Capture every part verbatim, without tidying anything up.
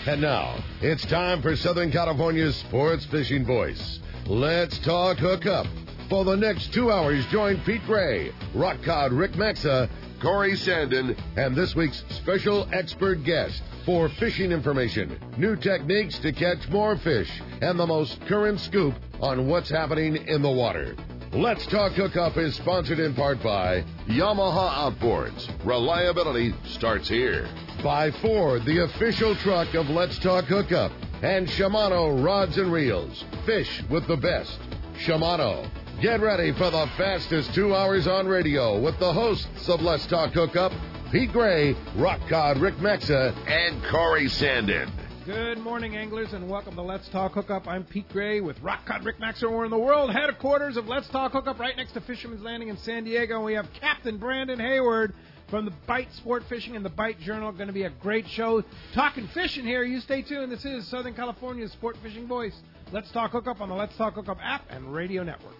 And now, it's time for Southern California's sports fishing voice. Let's talk hookup. For the next two hours, join Pete Gray, Rock Cod Rick Maxa, Corey Sandin, and this week's special expert guest for fishing information, new techniques to catch more fish, and the most current scoop on what's happening in the water. Let's Talk Hookup is sponsored in part by Yamaha Outboards. Reliability starts here. By Ford, the official truck of Let's Talk Hookup. And Shimano Rods and Reels. Fish with the best. Shimano. Get ready for the fastest two hours on radio with the hosts of Let's Talk Hookup, Pete Gray, Rock Cod Rick Maxa, and Corey Sandin. Good morning, anglers, and welcome to Let's Talk Hookup. I'm Pete Gray with Rock Cod Rick Maxa. We're in the world headquarters of Let's Talk Hookup right next to Fisherman's Landing in San Diego. And we have Captain Brandon Hayward from the Bite Sport Fishing and the Bite Journal. Going to be a great show. Talking fishing here. You stay tuned. This is Southern California's sport fishing voice. Let's Talk Hookup on the Let's Talk Hookup app and radio network.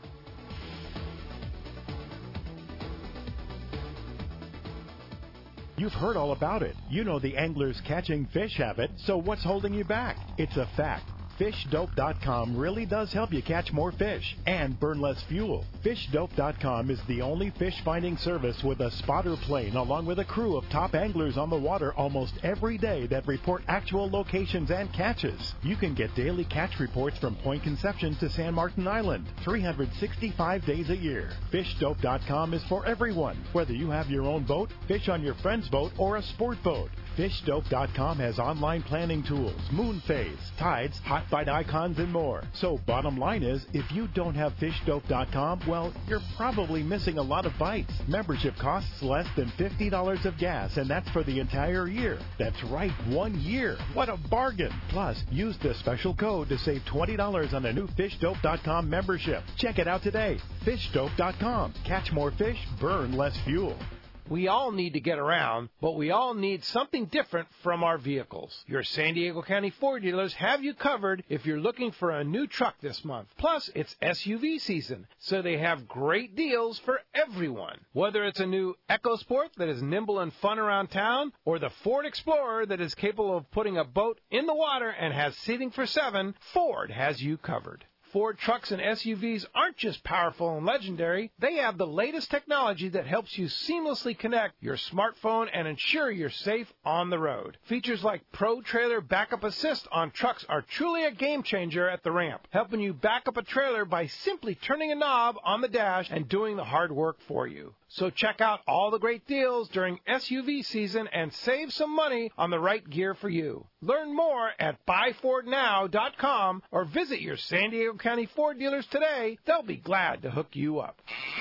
You've heard all about it. You know the angler's catching fish habit, so what's holding you back? It's a fact. fish dope dot com really does help you catch more fish and burn less fuel. fish dope dot com is the only fish finding service with a spotter plane along with a crew of top anglers on the water almost every day that report actual locations and catches. You can get daily catch reports from Point Conception to San Martin Island, three hundred sixty-five days a year. fish dope dot com is for everyone, whether you have your own boat, fish on your friend's boat, or a sport boat. fish dope dot com has online planning tools, moon phase, tides, hot bite icons, and more. So bottom line is, if you don't have fish dope dot com, well, you're probably missing a lot of bites. Membership costs less than fifty dollars of gas, and that's for the entire year. That's right, one year. What a bargain. Plus, use the special code to save twenty dollars on a new fish dope dot com membership. Check it out today. fish dope dot com. Catch more fish, burn less fuel. We all need to get around, but we all need something different from our vehicles. Your San Diego County Ford dealers have you covered if you're looking for a new truck this month. Plus, it's S U V season, so they have great deals for everyone. Whether it's a new EcoSport that is nimble and fun around town, or the Ford Explorer that is capable of putting a boat in the water and has seating for seven, Ford has you covered. Ford trucks and S U Vs aren't just powerful and legendary. They have the latest technology that helps you seamlessly connect your smartphone and ensure you're safe on the road. Features like Pro Trailer Backup Assist on trucks are truly a game changer at the ramp, helping you back up a trailer by simply turning a knob on the dash and doing the hard work for you. So check out all the great deals during S U V season and save some money on the right gear for you. Learn more at buy ford now dot com or visit your San Diego County Ford dealers today. They'll be glad to hook you up.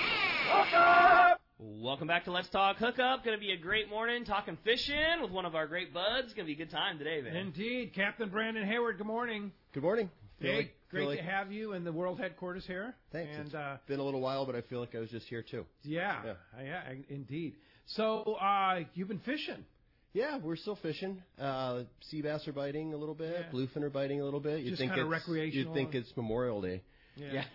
Hook up! Welcome back to Let's Talk Hookup. Going to be a great morning talking fishing with one of our great buds. Going to be a good time today, man. Indeed. Captain Brandon Hayward, good morning. Good morning. Hey, like, great like, to have you in the world headquarters here. Thanks. And, it's uh, been a little while, but I feel like I was just here, too. Yeah, yeah, yeah indeed. So uh, you've been fishing. Yeah, we're still fishing. Uh, sea bass are biting a little bit. Yeah. Bluefin are biting a little bit. Just kind of recreational. You'd think it's Memorial Day. Yeah.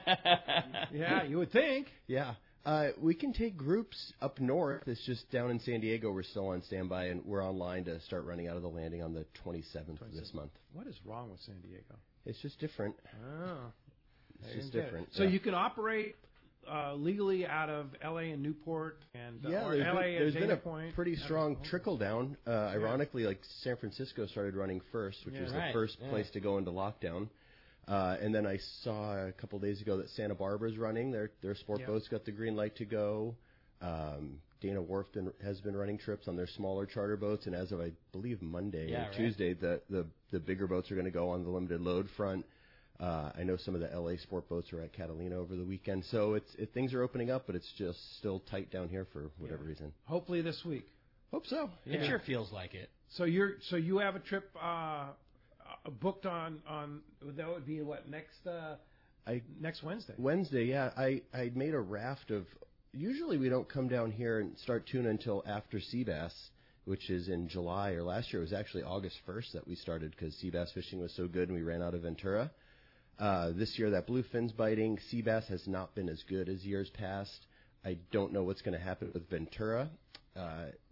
Yeah, you would think. Yeah. Uh, we can take groups up north. It's just down in San Diego. We're still on standby, and we're online to start running out of the landing on the twenty-seventh of this month. What is wrong with San Diego? It's just different. Oh. It's just different. So yeah. you can operate uh, legally out of L A and Newport and uh, yeah, or there's L A been, and there's been a Point. pretty strong trickle down. Uh, yeah. Ironically, like San Francisco started running first, which yeah, was right. the first yeah. place to go into lockdown. Uh, and then I saw a couple days ago that Santa Barbara's running. Their their sport yeah. boats got the green light to go. Um, Dana Wharf been, has been running trips on their smaller charter boats, and as of I believe Monday yeah, or right. Tuesday, the, the the bigger boats are going to go on the limited load front. Uh, I know some of the L A sport boats are at Catalina over the weekend, so it's it, things are opening up, but it's just still tight down here for whatever yeah. reason. Hopefully this week. Hope so. It Yeah. sure feels like it. So you're so you have a trip uh, uh, booked on on that would be what next uh, I next Wednesday. Wednesday, yeah. I I made a raft of. Usually we don't come down here and start tuna until after sea bass, which is in July. Or last year it was actually August first that we started because sea bass fishing was so good and we ran out of Ventura. Uh, this year that bluefin's biting. Sea bass has not been as good as years past. I don't know what's going to happen with Ventura. Uh,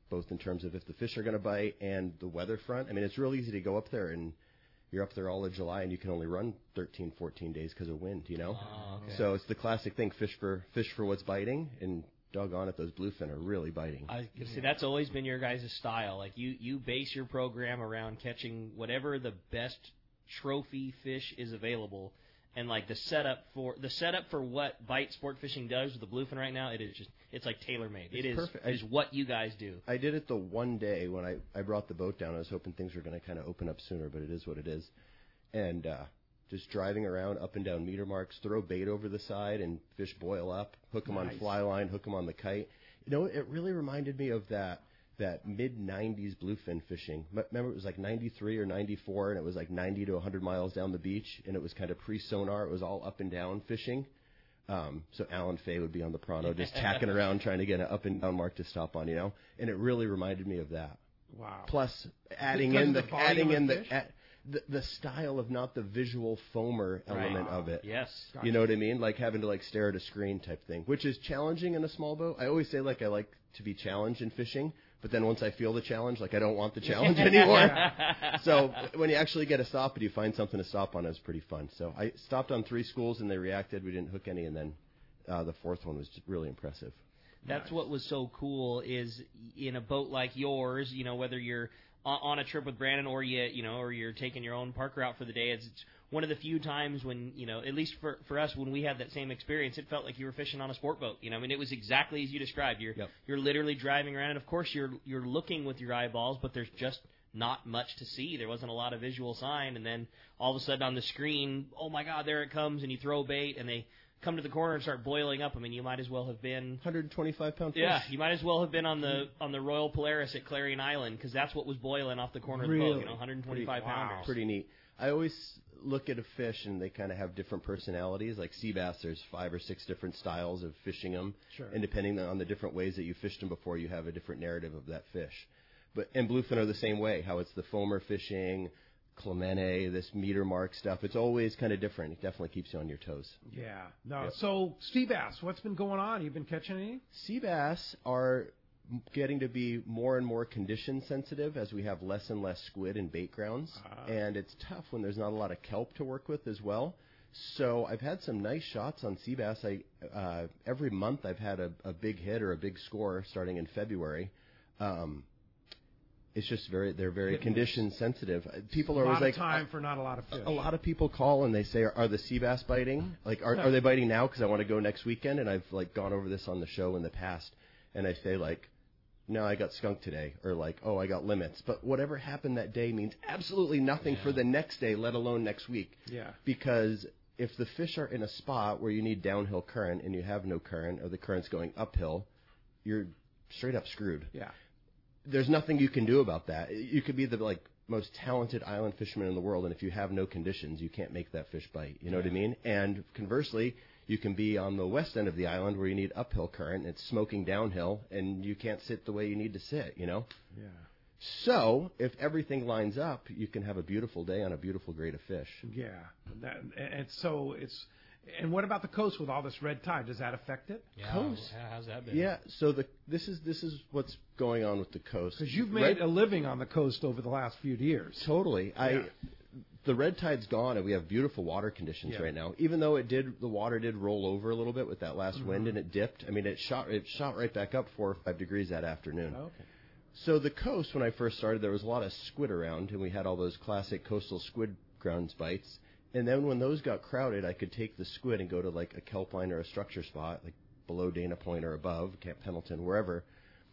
both in terms of if the fish are going to bite and the weather front. I mean, it's real easy to go up there and you're up there all of July and you can only run thirteen, fourteen days because of wind, you know? Oh, okay. So it's the classic thing, fish for fish for what's biting, and doggone it, those bluefin are really biting. I see. That's always been your guys' style. Like you, you base your program around catching whatever the best trophy fish is available, and like the setup for the setup for what bite sport fishing does with the bluefin right now, it is just it's like tailor made. It is perfect. It is what you guys do. I did it the one day when I, I brought the boat down. I was hoping things were going to kind of open up sooner, but it is what it is. And uh, just driving around up and down meter marks, throw bait over the side, and fish boil up, hook them Nice. on fly line, hook them on the kite. You know, it really reminded me of that that mid nineties bluefin fishing. M- Remember, it was like ninety-three or ninety-four, and it was like ninety to one hundred miles down the beach, and it was kind of pre-sonar. It was all up and down fishing. Um, so Alan Fay would be on the Prano just tacking around trying to get an up and down mark to stop on, you know? And it really reminded me of that. Wow. Plus, adding Because in of the, the volume adding of in the, fish? a, the the style of not the visual foamer element Right. of it. Yes. You know what I mean? Like having to like stare at a screen type thing, which is challenging in a small boat. I always say like I like to be challenged in fishing, but then once I feel the challenge, like I don't want the challenge anymore. So when you actually get a stop and you find something to stop on, it's pretty fun. So I stopped on three schools and they reacted. We didn't hook any, and then uh, the fourth one was really impressive. That's Nice. what was so cool is in a boat like yours, you know, whether you're on, on a trip with Brandon or you, you know, or you're taking your own park route for the day, it's, it's one of the few times when, you know, at least for, for us, when we had that same experience, it felt like you were fishing on a sport boat. You know, I mean, it was exactly as you described. You're, Yep. you're literally driving around, and of course you're, you're looking with your eyeballs, but there's just not much to see. There wasn't a lot of visual sign, and then all of a sudden on the screen, oh my God, there it comes, and you throw bait, and they come to the corner and start boiling up. I mean, you might as well have been one hundred twenty-five pound fish. yeah, you might as well have been on the on the Royal Polaris at Clarion Island, because that's what was boiling off the corner of the boat. Really? You know, one hundred twenty-five Pretty- wow. pounders. Pretty neat. I always look at a fish and they kind of have different personalities. Like sea bass, there's five or six different styles of fishing them. Sure. And depending on the different ways that you fished them before, you have a different narrative of that fish. But and bluefin are the same way. How it's the foamer fishing, Clemente, this meter mark stuff. It's always kind of different. It definitely keeps you on your toes. Yeah. No. Yep. So, sea bass, what's been going on? You been catching any? Sea bass are getting to be more and more condition sensitive as we have less and less squid in bait grounds. Ah. And it's tough when there's not a lot of kelp to work with as well. So I've had some nice shots on sea bass. I, uh, every month I've had a, a big hit or a big score starting in February. Um, it's just very, they're very Hit and condition sensitive. Uh, People a are lot always of like, time for not a lot of fish. a lot of people call and they say, are, are the sea bass biting? Like, are, are they biting now? Because I want to go next weekend. And I've like gone over this on the show in the past. And I say like, no, I got skunk today. Or like, oh, I got limits. But whatever happened that day means absolutely nothing Yeah. for the next day, let alone next week. Yeah. Because if the fish are in a spot where you need downhill current and you have no current or the current's going uphill, you're straight up screwed. Yeah. There's nothing you can do about that. You could be the like most talented island fisherman in the world, and if you have no conditions, you can't make that fish bite. You know what I mean? And conversely, you can be on the west end of the island where you need uphill current, and it's smoking downhill, and you can't sit the way you need to sit, you know? Yeah. So, if everything lines up, you can have a beautiful day on a beautiful grade of fish. Yeah. That, and so it's. And what about the coast with all this red tide? Does that affect it? Yeah, Coast. yeah, how's that been? Yeah, so the this is this is what's going on with the coast. Because you've Red- made a living on the coast over the last few years. Totally. Yeah. I the red tide's gone and we have beautiful water conditions Yeah. right now. Even though it did the water did roll over a little bit with that last Mm-hmm. wind and it dipped. I mean it shot it shot right back up four or five degrees that afternoon. Okay. So the coast when I first started there was a lot of squid around and we had all those classic coastal squid grounds bites. And then when those got crowded, I could take the squid and go to like a kelp line or a structure spot, like below Dana Point or above, Camp Pendleton, wherever.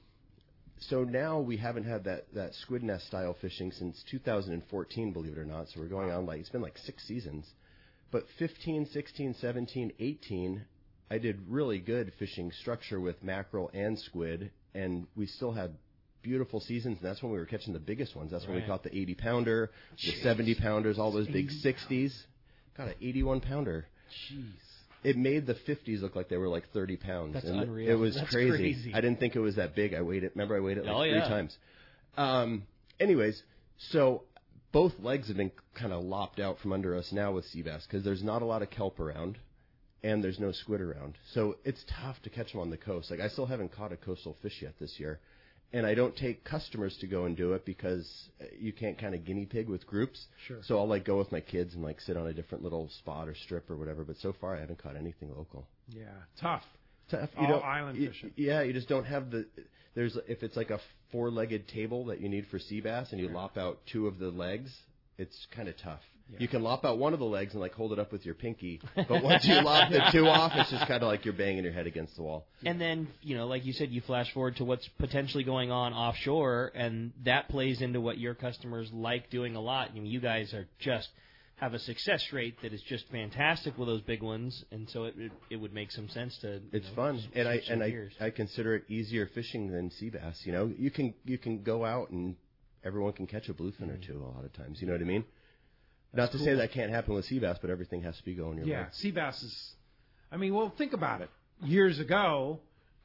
So now we haven't had that, that squid nest style fishing since two thousand fourteen, believe it or not. So we're going on like, it's been like six seasons. But fifteen, sixteen, seventeen, eighteen, I did really good fishing structure with mackerel and squid. And we still had beautiful seasons. And that's when we were catching the biggest ones. That's when we Right. caught the eighty pounder, the seventy pounders, all those big sixties. Got an eighty-one pounder. Jeez. It made the fifties look like they were like thirty pounds. That's and unreal. It was That's crazy. crazy. I didn't think it was that big. I weighed it. Remember, I weighed it like Oh, three yeah. times. Um, anyways, so both legs have been kind of lopped out from under us now with sea bass because there's not a lot of kelp around and there's no squid around. So it's tough to catch them on the coast. Like I still haven't caught a coastal fish yet this year. and I don't take customers to go and do it because you can't kind of guinea pig with groups. Sure. So I'll like go with my kids and like sit on a different little spot or strip or whatever. But so far I haven't caught anything local. Yeah, tough. Tough. All You don't, island you- fishing. Yeah, you just don't have the. There's if it's like a four-legged table that you need for sea bass, and you Yeah. lop out two of the legs, it's kind of tough. Yeah. You can lop out one of the legs and like hold it up with your pinky, but once you lop the two off, it's just kind of like you're banging your head against the wall. And then, you know, like you said, you flash forward to what's potentially going on offshore, and that plays into what your customers like doing a lot. I mean, you guys are just have a success rate that is just fantastic with those big ones, and so it it, it would make some sense to. you It's know, fun, s- and I switch some and I, gears. I consider it easier fishing than sea bass. You know, you can you can go out and everyone can catch a bluefin or two a lot of times. You know what I mean? Not to say cool. that can't happen with sea bass, but everything has to be going your Yeah, way. sea bass is. I mean, well, think about it. Years ago,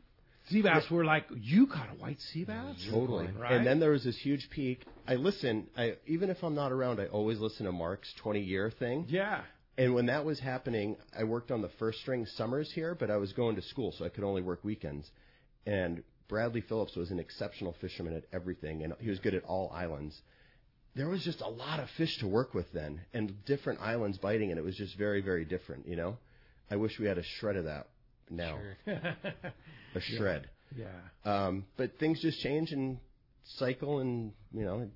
sea bass were like, you caught a white sea bass? Totally. Right? And then there was this huge peak. I listen. I even if I'm not around, I always listen to Mark's twenty-year thing. Yeah. And when that was happening, I worked on the first string summers here, but I was going to school, so I could only work weekends. And Bradley Phillips was an exceptional fisherman at everything, and he was good at all islands. There was just a lot of fish to work with then, and different islands biting, and it was just very, very different, you know? I wish we had a shred of that now. Sure. A shred. Yeah. Um, but things just change and cycle, and, you know,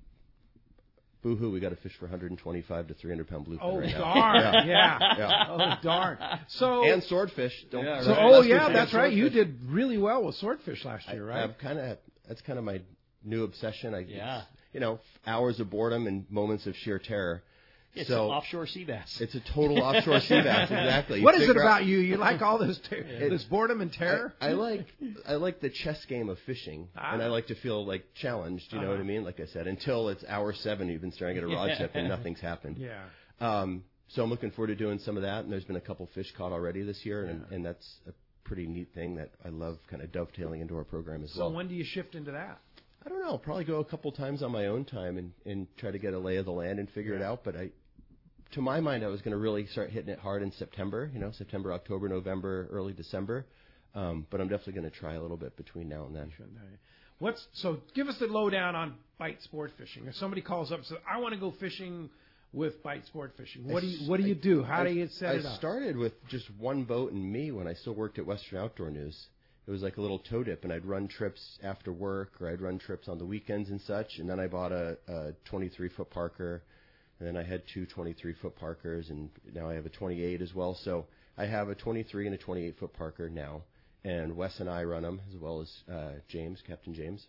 boo-hoo, we got to fish for one twenty-five to three hundred pound bluefin Oh, right now. darn. Yeah. Yeah. Oh, darn. So, And swordfish. Don't Yeah, so right. oh, let's yeah, forget that's right. You swordfish. did really well with swordfish last year, right? I've kind of that's kind of my new obsession. I Yeah. you know, hours of boredom and moments of sheer terror. It's so an offshore sea bass. it's a total offshore sea bass. Exactly. You What is it figure out- about you? You like all this ter- this boredom and terror? I, I like I like the chess game of fishing, Ah. and I like to feel like challenged. You know Uh-huh. what I mean? Like I said, until it's hour seven, you've been staring at a rod Yeah. tip and nothing's happened. Yeah. Um, so I'm looking forward to doing some of that, and there's been a couple fish caught already this year, and, and that's a pretty neat thing that I love, kind of dovetailing into our program as So well. when do you shift into that? I don't know. Probably go a couple times on my own time and, and try to get a lay of the land and figure it Yeah. out. But I, to my mind, I was going to really start hitting it hard in September. You know, September, October, November, early December. Um, but I'm definitely going to try a little bit between now and then. What's so? Give us the lowdown on bite sport fishing. If somebody calls up and says, "I want to go fishing with bite sport fishing," what do you what do you do? How I, do you set I it up? started with just one boat and me when I still worked at Western Outdoor News. It was like a little tow dip, and I'd run trips after work, or I'd run trips on the weekends and such. And then I bought a, a twenty-three foot Parker, and then I had two twenty-three foot Parkers, and now I have a twenty-eight as well. So I have a twenty-three and a twenty-eight foot Parker now, and Wes and I run them, as well as uh, James, Captain James.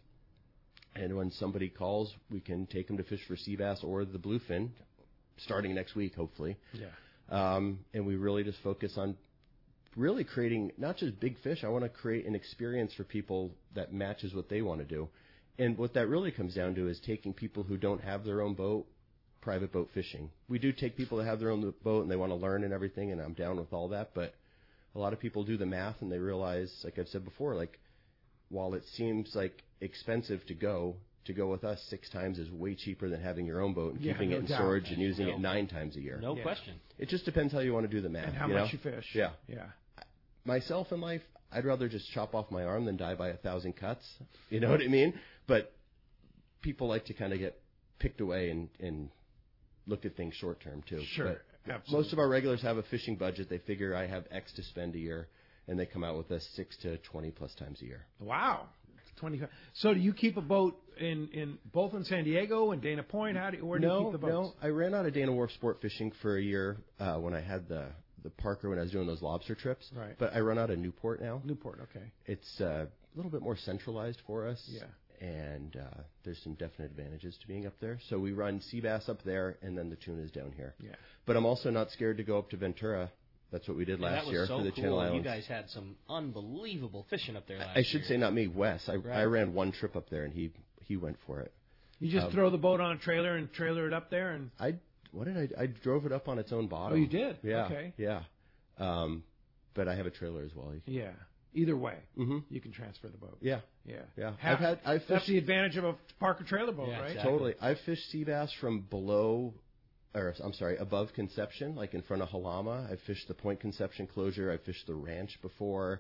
And when somebody calls, we can take them to fish for sea bass or the bluefin, starting next week, hopefully. Yeah. Um, and we really just focus on really creating not just big fish. I want to create an experience for people that matches what they want to do. And what that really comes down to is taking people who don't have their own boat, private boat fishing. We do take people that have their own boat and they want to learn and everything, and I'm down with all that. But a lot of people do the math and they realize, like I've said before, like while it seems like expensive to go, to go with us six times is way cheaper than having your own boat and Yeah, keeping no it in doubt. storage and using No. it nine times a year. No Yeah. question. It just depends how you want to do the math. And how you much know? you fish. Yeah. Yeah. Myself in life, I'd rather just chop off my arm than die by a thousand cuts. You know what I mean? But people like to kind of get picked away and, and look at things short term too. Sure. But Absolutely. most of our regulars have a fishing budget. They figure I have X to spend a year, and they come out with us six to twenty plus times a year. Wow. twenty-five. So do you keep a boat in, in both in San Diego and Dana Point? How do you, where do no, you keep the boats? no. I ran out of Dana Wharf sport fishing for a year uh, when I had the the Parker when I was doing those lobster trips. Right. But I run out of Newport now. Newport. Okay. It's uh, a little bit more centralized for us. Yeah. And uh, there's some definite advantages to being up there. So we run sea bass up there, and then the tunas down here. Yeah. But I'm also not scared to go up to Ventura. That's what we did Yeah, last that was year so for the cool. Channel You Islands. guys had some unbelievable fishing up there last I should year. say not me, Wes. I, Right. I ran one trip up there, and he he went for it. You just Um, throw the boat on a trailer and trailer it up there, and I what did I I drove it up on its own bottom. Oh, you did? Yeah. Okay. Yeah. Um, but I have a trailer as well. yeah. Either way, Mm-hmm. you can transfer the boat. Yeah. Yeah. Yeah. Ha- I've had I've That's fished the advantage of a Parker trailer boat, Yeah, right? exactly. totally. I've fished sea bass from below, or I'm sorry, above Conception, like in front of Halama. I've fished the Point Conception closure. I've fished the ranch before.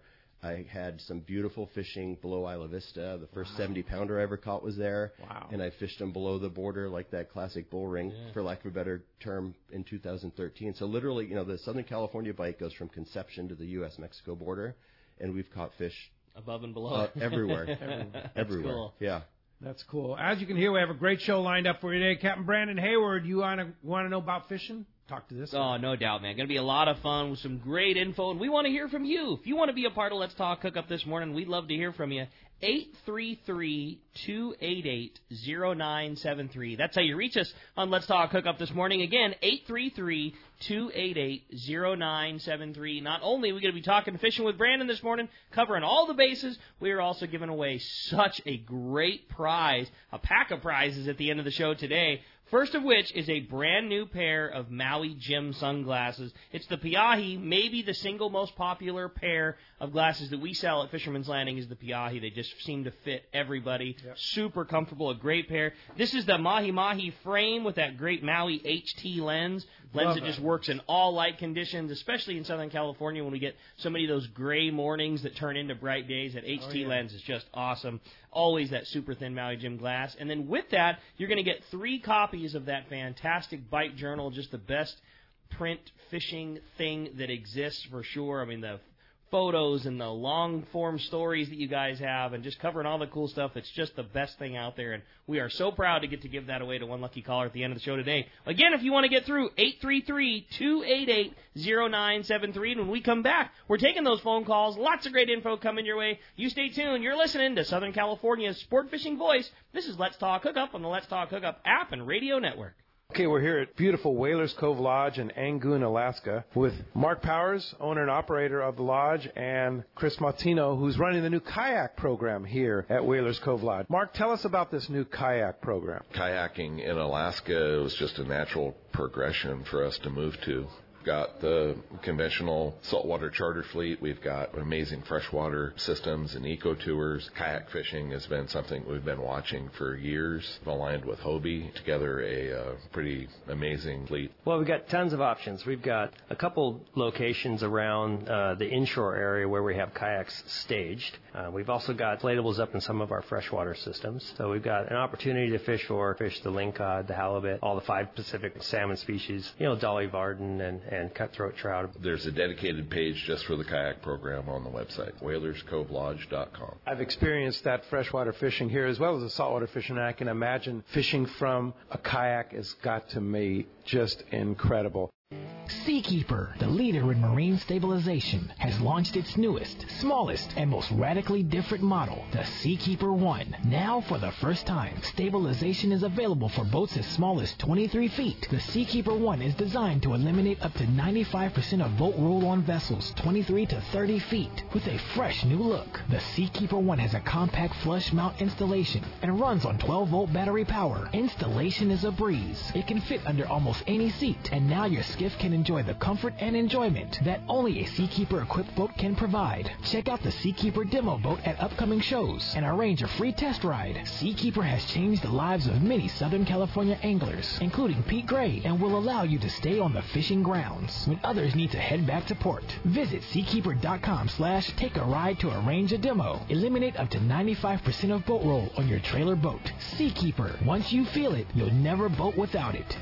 I had some beautiful fishing below Isla Vista. The first seventy-pounder I ever caught was there. Wow. And I fished them below the border like that classic bull ring, yeah. for lack of a better term, in two thousand thirteen. So literally, you know, the Southern California bite goes from Conception to the U S Mexico border, and we've caught fish above and below. Uh, everywhere. everywhere. everywhere. Cool. Yeah. That's cool. As you can hear, we have a great show lined up for you today. Captain Brandon Hayward, you want to want to know about fishing? Talk to this Oh, guy. no doubt, man. Going to be a lot of fun with some great info, and we want to hear from you. If you want to be a part of Let's Talk Hookup this morning, we'd love to hear from you. eight three three, two eight eight, zero nine seven three. That's how you reach us on Let's Talk Hookup this morning. Again, eight three three, two eight eight, zero nine seven three. Not only are we going to be talking fishing with Brandon this morning, covering all the bases, we are also giving away such a great prize, a pack of prizes at the end of the show today. First of which is a brand new pair of Maui Jim sunglasses. It's the Piahi, maybe the single most popular pair of glasses that we sell at Fisherman's Landing is the Piahi. They just seem to fit everybody. Yep. Super comfortable, a great pair. This is the Mahi Mahi frame with that great Maui H T lens. Lens Love that just works in all light conditions, especially in Southern California when we get so many of those gray mornings that turn into bright days. That H T oh, yeah. lens is just awesome. Always that super thin Maui Jim glass. And then with that, you're going to get three copies of that fantastic Bite Journal, just the best print fishing thing that exists for sure. I mean, the photos and the long-form stories that you guys have and just covering all the cool stuff. It's just the best thing out there, and we are so proud to get to give that away to one lucky caller at the end of the show today. Again, if you want to get through, eight three three, two eight eight, zero nine seven three, and when we come back, we're taking those phone calls. Lots of great info coming your way. You stay tuned. You're listening to Southern California's sport fishing voice. This is Let's Talk Hookup on the Let's Talk Hookup app and radio network. Okay, we're here at beautiful Whalers Cove Lodge in Angoon, Alaska, with Mark Powers, owner and operator of the lodge, and Chris Martino, who's running the new kayak program here at Whalers Cove Lodge. Mark, tell us about this new kayak program. Kayaking in Alaska was just a natural progression for us to move to. Got the conventional saltwater charter fleet. We've got amazing freshwater systems and eco tours. Kayak fishing has been something we've been watching for years. We've aligned with Hobie together a uh, pretty amazing fleet. Well, we've got tons of options. We've got a couple locations around uh, the inshore area where we have kayaks staged. Uh, we've also got inflatables up in some of our freshwater systems. So we've got an opportunity to fish for fish the lingcod, the halibut, all the five Pacific salmon species, you know, Dolly Varden and and cutthroat trout. There's a dedicated page just for the kayak program on the website, whalers cove lodge dot com. I've experienced that freshwater fishing here as well as the saltwater fishing, and I can imagine fishing from a kayak has got to me just incredible. Seakeeper, the leader in marine stabilization, has launched its newest, smallest, and most radically different model, the Seakeeper One. Now, for the first time, stabilization is available for boats as small as twenty-three feet. The Seakeeper One is designed to eliminate up to ninety-five percent of boat roll-on vessels twenty-three to thirty feet. With a fresh new look, the Seakeeper One has a compact flush mount installation and runs on twelve volt battery power. Installation is a breeze. It can fit under almost any seat, and now your skiff can enjoy the comfort and enjoyment that only a Seakeeper-equipped boat can provide. Check out the Seakeeper demo boat at upcoming shows and arrange a free test ride. Seakeeper has changed the lives of many Southern California anglers, including Pete Gray, and will allow you to stay on the fishing grounds when others need to head back to port. Visit seakeeper.com slash take a ride to arrange a demo. Eliminate up to ninety-five percent of boat roll on your trailer boat. Seakeeper. Once you feel it, you'll never boat without it.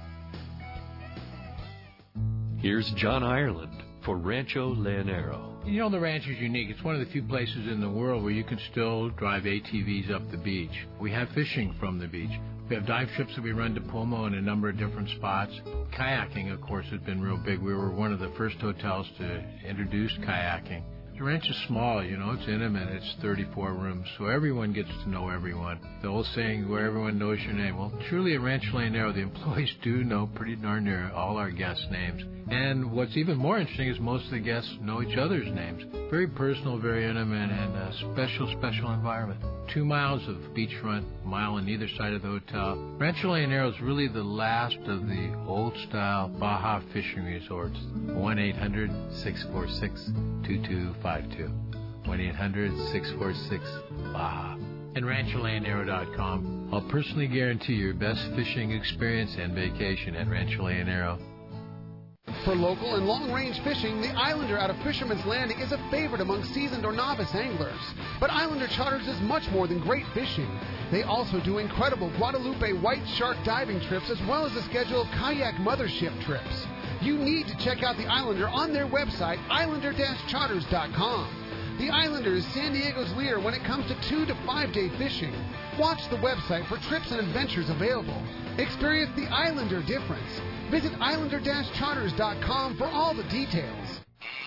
Here's John Ireland for Rancho Leonero. You know, the ranch is unique. It's one of the few places in the world where you can still drive A T Vs up the beach. We have fishing from the beach. We have dive trips that we run to Pomo in a number of different spots. Kayaking, of course, has been real big. We were one of the first hotels to introduce kayaking. The ranch is small, you know, it's intimate, it's thirty-four rooms, so everyone gets to know everyone. The old saying, where everyone knows your name. Well, truly at Rancho Leonero, the employees do know pretty darn near all our guests' names. And what's even more interesting is most of the guests know each other's names. Very personal, very intimate, and a special, special environment. Two miles of beachfront, a mile on either side of the hotel. Rancho Leonero is really the last of the old-style Baja fishing resorts. one eight hundred, six four six, two two five two. one eight hundred, six four six, Baja. And rancho leonero dot com. I'll personally guarantee your best fishing experience and vacation at Rancho Leonero. For local and long-range fishing, the Islander out of Fisherman's Landing is a favorite among seasoned or novice anglers. But Islander Charters is much more than great fishing. They also do incredible Guadalupe white shark diving trips as well as a schedule of kayak mothership trips. You need to check out the Islander on their website, islander dash charters dot com. The Islander is San Diego's leader when it comes to two to five day fishing. Watch the website for trips and adventures available. Experience the Islander difference. Visit islander dash charters dot com for all the details.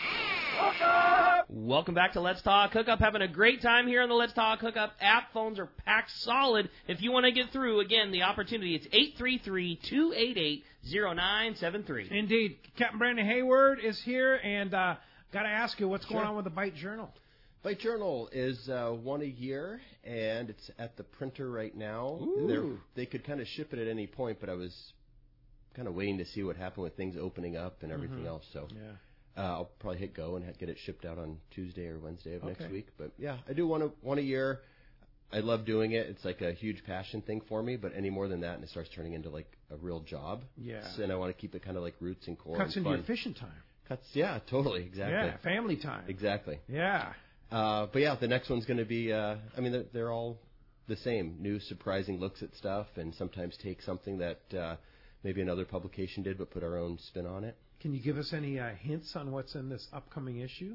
Welcome back to Let's Talk Hookup. Having a great time here on the Let's Talk Hookup app. Phones are packed solid. If you want to get through, again, the opportunity, it's eight three three, two eight eight, zero nine seven three. Indeed. Captain Brandon Hayward is here, and uh, got to ask you, what's Sure. going on with the Bite Journal? Bite Journal is uh, one a year, and it's at the printer right now. Ooh. They're, they could kind of ship it at any point, but I was kind of waiting to see what happened with things opening up and everything Mhm. else. So Yeah. uh, I'll probably hit go and get it shipped out on Tuesday or Wednesday of Okay. next week. But yeah, I do one a, one a year. I love doing it. It's like a huge passion thing for me, but any more than that, and it starts turning into like a real job. Yeah. So, and I want to keep it kind of like roots and core. Cuts and into fun. your fishing time. Cuts, yeah, totally, exactly. Yeah, family time. Exactly. Yeah. Uh, but yeah, the next one's going to be, uh, I mean, they're, they're all the same. New, surprising looks at stuff, and sometimes take something that uh, maybe another publication did, but put our own spin on it. Can you give us any uh, hints on what's in this upcoming issue?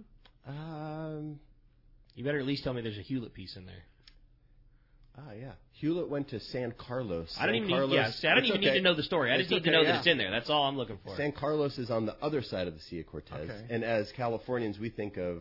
Um, You better at least tell me there's a Hewlett piece in there. Ah, yeah. Hewlett went to San Carlos. I don't San even Carlos, need, yeah, see, I don't it's even okay. need to know the story. I It's just need okay, to know yeah. that it's in there. That's all I'm looking for. San Carlos is on the other side of the Sea of Cortez. Okay. And as Californians, we think of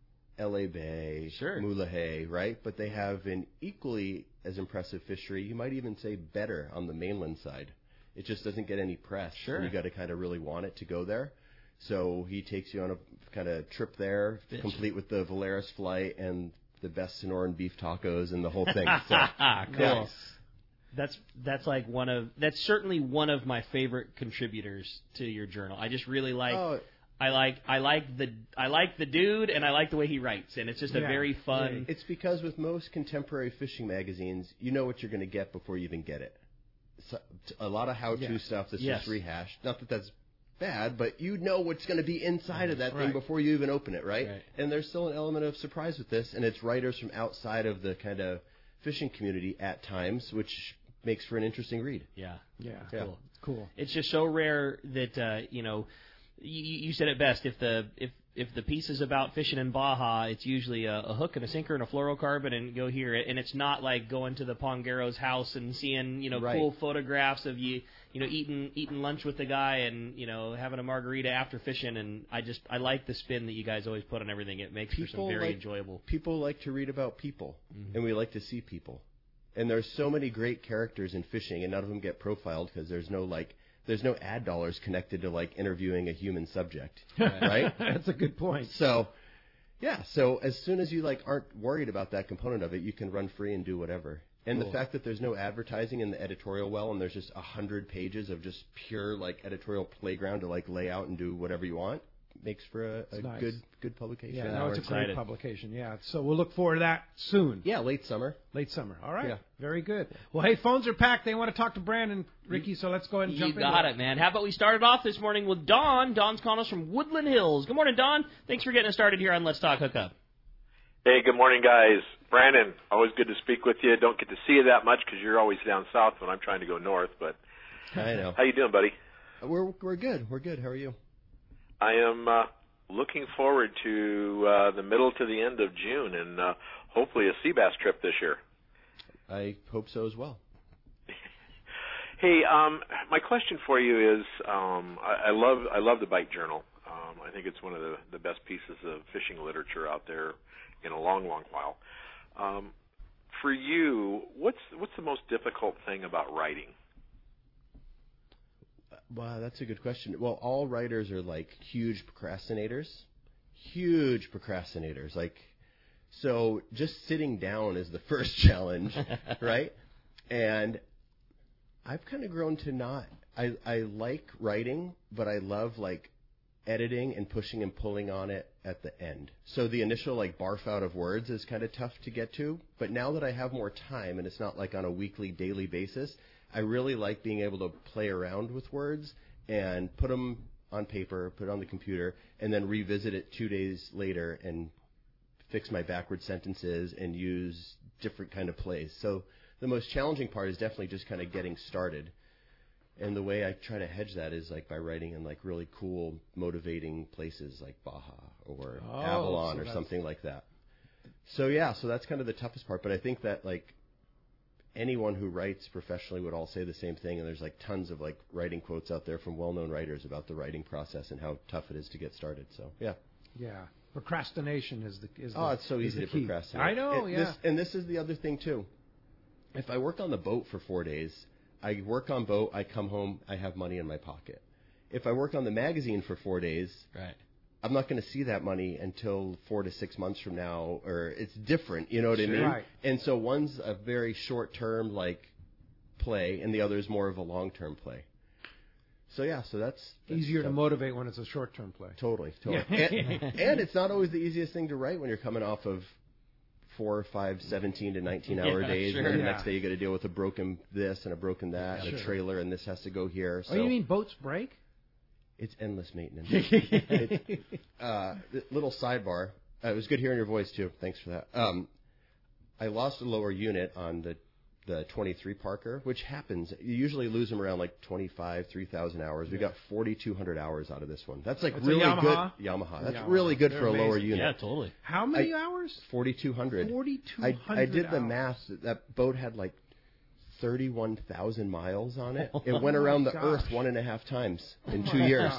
L A Bay, Sure. Mulegé, right? But they have an equally as impressive fishery. You might even say better on the mainland side. It just doesn't get any press. Sure. And you got to kind of really want it to go there. So he takes you on a kind of trip there, Bitch. complete with the Valeris flight and the best Sonoran beef tacos and the whole thing. So, cool. yeah. That's that's like one of that's certainly one of my favorite contributors to your journal. I just really like Oh. I like I like the I like the dude and I like the way he writes, and it's just a Yeah. very fun. It's because with most contemporary fishing magazines, you know what you're going to get before you even get it. So, a lot of how-to Yeah. stuff that's Yes. just rehashed. Not that that's bad, but you know what's going to be inside of that thing Right. before you even open it, right? Right. And there's still an element of surprise with this, and it's writers from outside of the kind of fishing community at times, which makes for an interesting read. Yeah. Yeah. Yeah. Cool. Cool. It's just so rare that uh, you know, you, you said it best. If the if if the piece is about fishing in Baja, it's usually a, a hook and a sinker and a fluorocarbon and go here. And it's not like going to the Pongero's house and seeing you know Right. cool photographs of you you know eating eating lunch with the guy and you know having a margarita after fishing. And I just I like the spin that you guys always put on everything. It makes for some People very like- enjoyable. People like to read about people, Mm-hmm. and we like to see people. And there's so many great characters in fishing, and none of them get profiled because there's no like there's no ad dollars connected to like interviewing a human subject, right? That's a good point. So, yeah. So as soon as you like aren't worried about that component of it, you can run free and do whatever. And Cool. the fact that there's no advertising in the editorial well, and there's just a hundred pages of just pure like editorial playground to like lay out and do whatever you want, makes for a, a It's nice. good good publication. Yeah, Yeah, no, we're it's a excited. great publication. Yeah, so we'll look forward to that soon. Yeah, late summer. Late summer. All right. Yeah. Very good. Well, hey, phones are packed. They want to talk to Brandon, Ricky, so let's go ahead and You jump in. got it, man. How about we started off this morning with Don? Don's calling us from Woodland Hills. Good morning, Don. Thanks for getting us started here on Let's Talk Hookup. Hey, good morning, guys. Brandon, always good to speak with you. Don't get to see you that much because you're always down south when I'm trying to go north. But I know. how you doing, buddy? We're we're good. We're good. How are you? I am uh, looking forward to uh, the middle to the end of June and uh, hopefully a sea bass trip this year. I hope so as well. Hey, um, my question for you is, um, I, I love I love the Bite Journal. Um, I think it's one of the, the best pieces of fishing literature out there in a long, long while. Um, for you, what's what's the most difficult thing about writing? Wow, that's a good question. Well, all writers are like huge procrastinators. Huge procrastinators. Like, so just sitting down is the first challenge, right? And I've kind of grown to not. I, I like writing, but I love like editing and pushing and pulling on it at the end. So the initial like barf out of words is kind of tough to get to. But now that I have more time and it's not like on a weekly, daily basis, I really like being able to play around with words and put them on paper, put it on the computer, and then revisit it two days later and fix my backward sentences and use different kind of plays. So the most challenging part is definitely just kind of getting started. And the way I try to hedge that is like by writing in like really cool, motivating places like Baja or Oh, Avalon so or that's- something like that. So yeah, so that's kind of the toughest part. But I think that like anyone who writes professionally would all say the same thing. And there's like tons of like writing quotes out there from well-known writers about the writing process and how tough it is to get started. So yeah. Yeah. Procrastination is the is Oh, the, it's so is easy the to key. procrastinate. I know, And yeah. This, and this is the other thing too. If I work on the boat for four days, I work on boat, I come home, I have money in my pocket. If I work on the magazine for four days, right. I'm not going to see that money until four to six months from now, or it's different, you know what I Sure. mean? Right. And so one's a very short-term, like, play, and the other is more of a long-term play. So, yeah, so that's... that's Easier to that's motivate when it's a short-term play. Totally, totally. Yeah. and, and it's not always the easiest thing to write when you're coming off of four, five, seventeen to nineteen hour Yeah, days, sure. and then the Yeah. next day you got to deal with a broken this and a broken that, and Sure. a trailer, and this has to go here. So Oh, you mean boats break? it's endless maintenance. It's, uh, little sidebar. Uh, it was good hearing your voice too. Thanks for that. Um, I lost a lower unit on the the twenty-three Parker, which happens. You usually lose them around like twenty-five, three thousand hours. We Yeah. got forty-two hundred hours out of this one. That's like It's a really Yamaha? good. Yamaha. That's Yamaha. really good They're for a lower amazing. unit. Yeah, totally. How many I- hours? forty-two hundred. forty-two I, hundred I did the hours. math. That boat had like thirty-one thousand miles on it. It Oh went around my the gosh. Earth one and a half times in Oh two my years.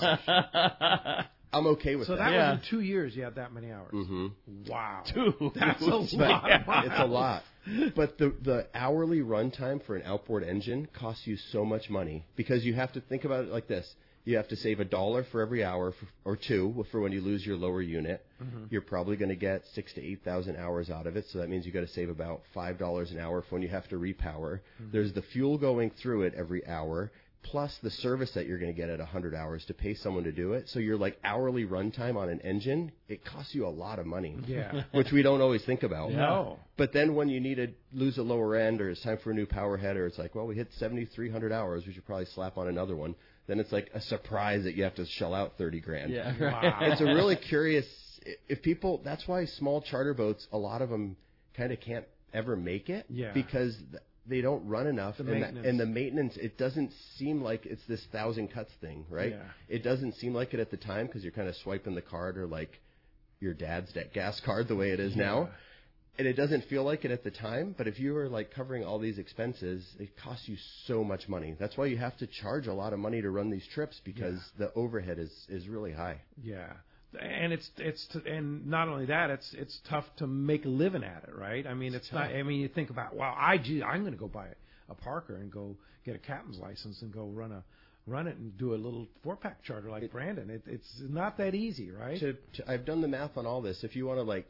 gosh. I'm okay with So that. that Yeah. was in two years you had that many hours. Mm-hmm. Wow. Two. That's a lot. But of miles. it's a lot. But the the hourly runtime for an outboard engine costs you so much money because you have to think about it like this. You have to save a dollar for every hour for, or two for when you lose your lower unit. Mhm. You're probably going to get six to eight thousand hours out of it. So that means you got to save about five dollars an hour for when you have to repower. Mhm. There's the fuel going through it every hour, plus the service that you're going to get at one hundred hours to pay someone to do it. So your like hourly runtime on an engine, it costs you a lot of money. Yeah. Which we don't always think about. No. But then when you need to lose a lower end, or it's time for a new power head, or it's like, well, we hit seventy-three hundred hours, we should probably slap on another one. Then it's like a surprise that you have to shell out thirty grand. Yeah. Wow. It's a really curious. If people, that's why small charter boats, a lot of them kind of can't ever make it. Yeah. Because th- they don't run enough, The and, maintenance. the, and the maintenance, it doesn't seem like it's this thousand cuts thing, right? Yeah. It doesn't seem like it at the time because you're kind of swiping the card or like your dad's da- gas card the way it is now. And it doesn't feel like it at the time, but if you were like covering all these expenses, it costs you so much money. That's why you have to charge a lot of money to run these trips because the overhead is, is really high. Yeah, and it's it's t- and not only that, it's it's tough to make a living at it, right? I mean, it's, It's not. tough. I mean, you think about, well, I gee, I'm going to go buy a Parker and go get a captain's license and go run a run it and do a little four pack charter like It- Brandon. It, it's not that easy, right? To, to, I've done the math on all this. If you want to like,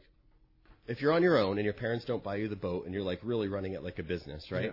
if you're on your own and your parents don't buy you the boat and you're like really running it like a business, right?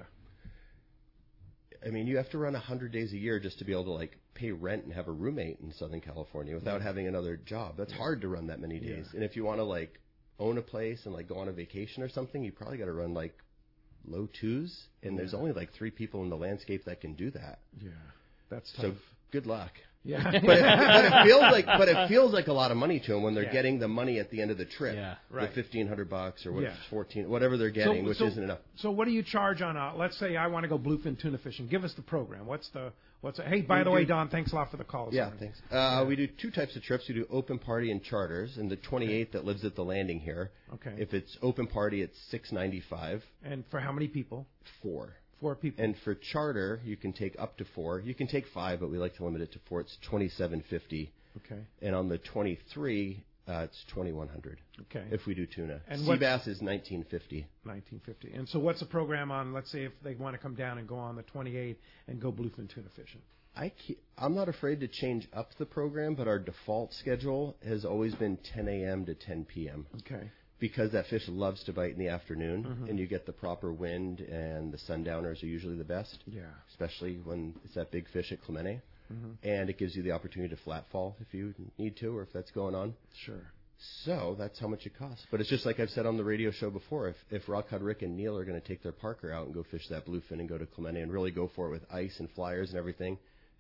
Yeah. I mean, you have to run one hundred days a year just to be able to like pay rent and have a roommate in Southern California without Yeah. having another job. That's hard to run that many days. Yeah. And if you want to like own a place and like go on a vacation or something, you probably got to run like low twos. And there's Yeah. only like three people in the landscape that can do that. Yeah, that's tough. So good luck. Yeah. but, it, but it feels like but it feels like a lot of money to them when they're Yeah. getting the money at the end of the trip. Yeah, right. The fifteen hundred bucks or what, Yeah. fourteen, whatever they're getting, So- which so- isn't enough. So what do you charge on a? Let's say I want to go bluefin tuna fishing. Give us the program. What's the what's? The, hey, by We the way, do- Don, thanks a lot for the call. this Yeah, morning. thanks. Uh, We do two types of trips. We do open party and charters, and the twenty-eight that lives at the landing here. Okay. If it's open party, it's six ninety-five. And for how many people? Four. Four people. And for charter, you can take up to four. You can take five, but we like to limit it to four. It's twenty-seven fifty. Okay. And on the twenty-three, uh, it's twenty-one hundred. Okay. If we do tuna. And Sea what's- bass is nineteen fifty. nineteen fifty. And so what's the program on, let's say if they want to come down and go on the twenty-eight and go bluefin tuna fishing? I ke- I'm not afraid to change up the program, but our default schedule has always been ten a.m. to ten p.m. Okay. Because that fish loves to bite in the afternoon, Mhm. and you get the proper wind, and the sundowners are usually the best, Yeah. especially when it's that big fish at Clemente. Mhm. And it gives you the opportunity to flat fall if you need to or if that's going on. Sure. So that's how much it costs. But it's just like I've said on the radio show before. If, if Rock Cod Rick and Neil are going to take their Parker out and go fish that bluefin and go to Clemente and really go for it with ice and flyers and everything,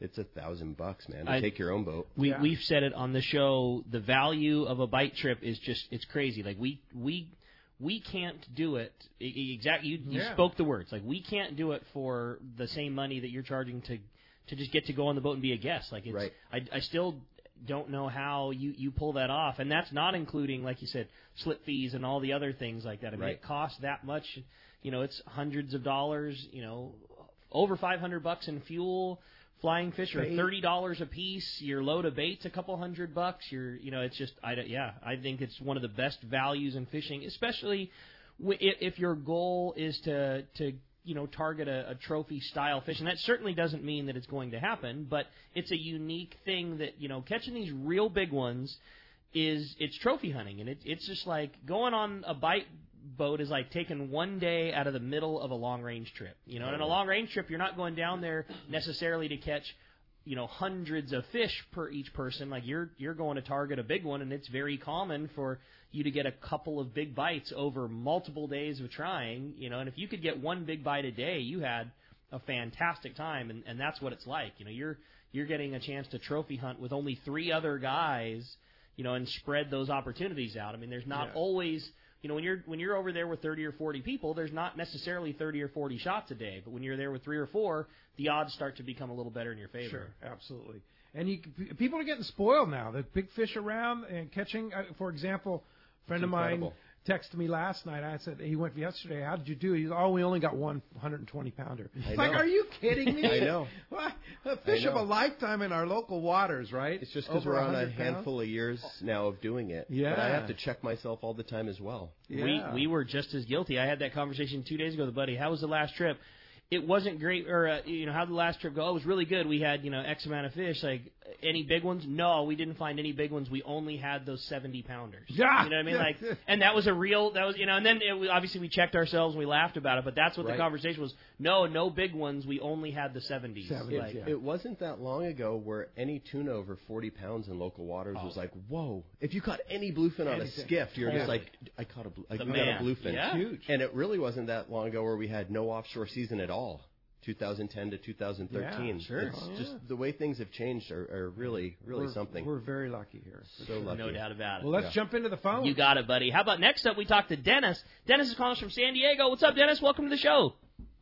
it's a thousand bucks, man, to I, take your own boat. We Yeah. we've said it on the show. The value of a bite trip is just it's crazy. Like we we we can't do it exactly. You, you Yeah. spoke the words. Like we can't do it for the same money that you're charging to to just get to go on the boat and be a guest. Like it's Right. I I still don't know how you, you pull that off, and that's not including, like you said, slip fees and all the other things like that. I mean, Right. it costs that much. You know, it's hundreds of dollars. You know, over five hundred bucks in fuel. Flying fish are Bait. thirty dollars a piece. Your load of bait's a couple hundred bucks. You're, you know, it's just, I don't- yeah, I think it's one of the best values in fishing, especially w- if, if your goal is to to you know, target a, a trophy style fish. And that certainly doesn't mean that it's going to happen, but it's a unique thing that, you know, catching these real big ones is, it's trophy hunting. And it, it's just like going on a bite boat is like taking one day out of the middle of a long range trip. You know, and in a long range trip, you're not going down there necessarily to catch, you know, hundreds of fish per each person. Like you're you're going to target a big one, and it's very common for you to get a couple of big bites over multiple days of trying. You know, and if you could get one big bite a day, you had a fantastic time, and, and that's what it's like. You know, you're you're getting a chance to trophy hunt with only three other guys, you know, and spread those opportunities out. I mean, there's not Yeah. always, you know, when you're when you're over there with thirty or forty people, there's not necessarily thirty or forty shots a day. But when you're there with three or four, the odds start to become a little better in your favor. Sure, absolutely. And you, people are getting spoiled now. The big fish around and catching. Uh, for example, a friend It's of mine incredible. texted me last night. I said he went yesterday. How did you do? He said, oh, we only got one one hundred twenty pounder. I It's like, know. are you kidding me? I know. What? A fish I of know. a lifetime in our local waters, right? It's just because Over we're on a one hundred pounds? handful of years now of doing it. Yeah. But I have to check myself all the time as well. Yeah. We we were just as guilty. I had that conversation two days ago with a buddy. How was the last trip? It wasn't great, or uh, you know, how did the last trip go? Oh, it was really good. We had, you know, X amount of fish. Like any big ones? No, we didn't find any big ones. We only had those seventy pounders. Yeah. You know what I mean? Like, and that was a real. That was, you know, and then it was, obviously we checked ourselves and we laughed about it. But that's what Right. the conversation was. No, no big ones. We only had the seventies. seventies, Like, yeah. It wasn't that long ago where any tuna over forty pounds in local waters was like, whoa. If you caught any bluefin on a Anything. skiff, you're just Totally. like, I caught a, bl- I The got man. a bluefin. Yeah. Huge. And it really wasn't that long ago where we had no offshore season at all. twenty ten to two thousand thirteen. Yeah, sure. It's Oh, just yeah. the way things have changed are, are really, really we're, something. We're very lucky here. so lucky. no doubt about it. Well, let's Yeah. jump into the phone. You got it, buddy. How about next up? We talk to Dennis. Dennis is calling us from San Diego. What's up, Dennis? Welcome to the show.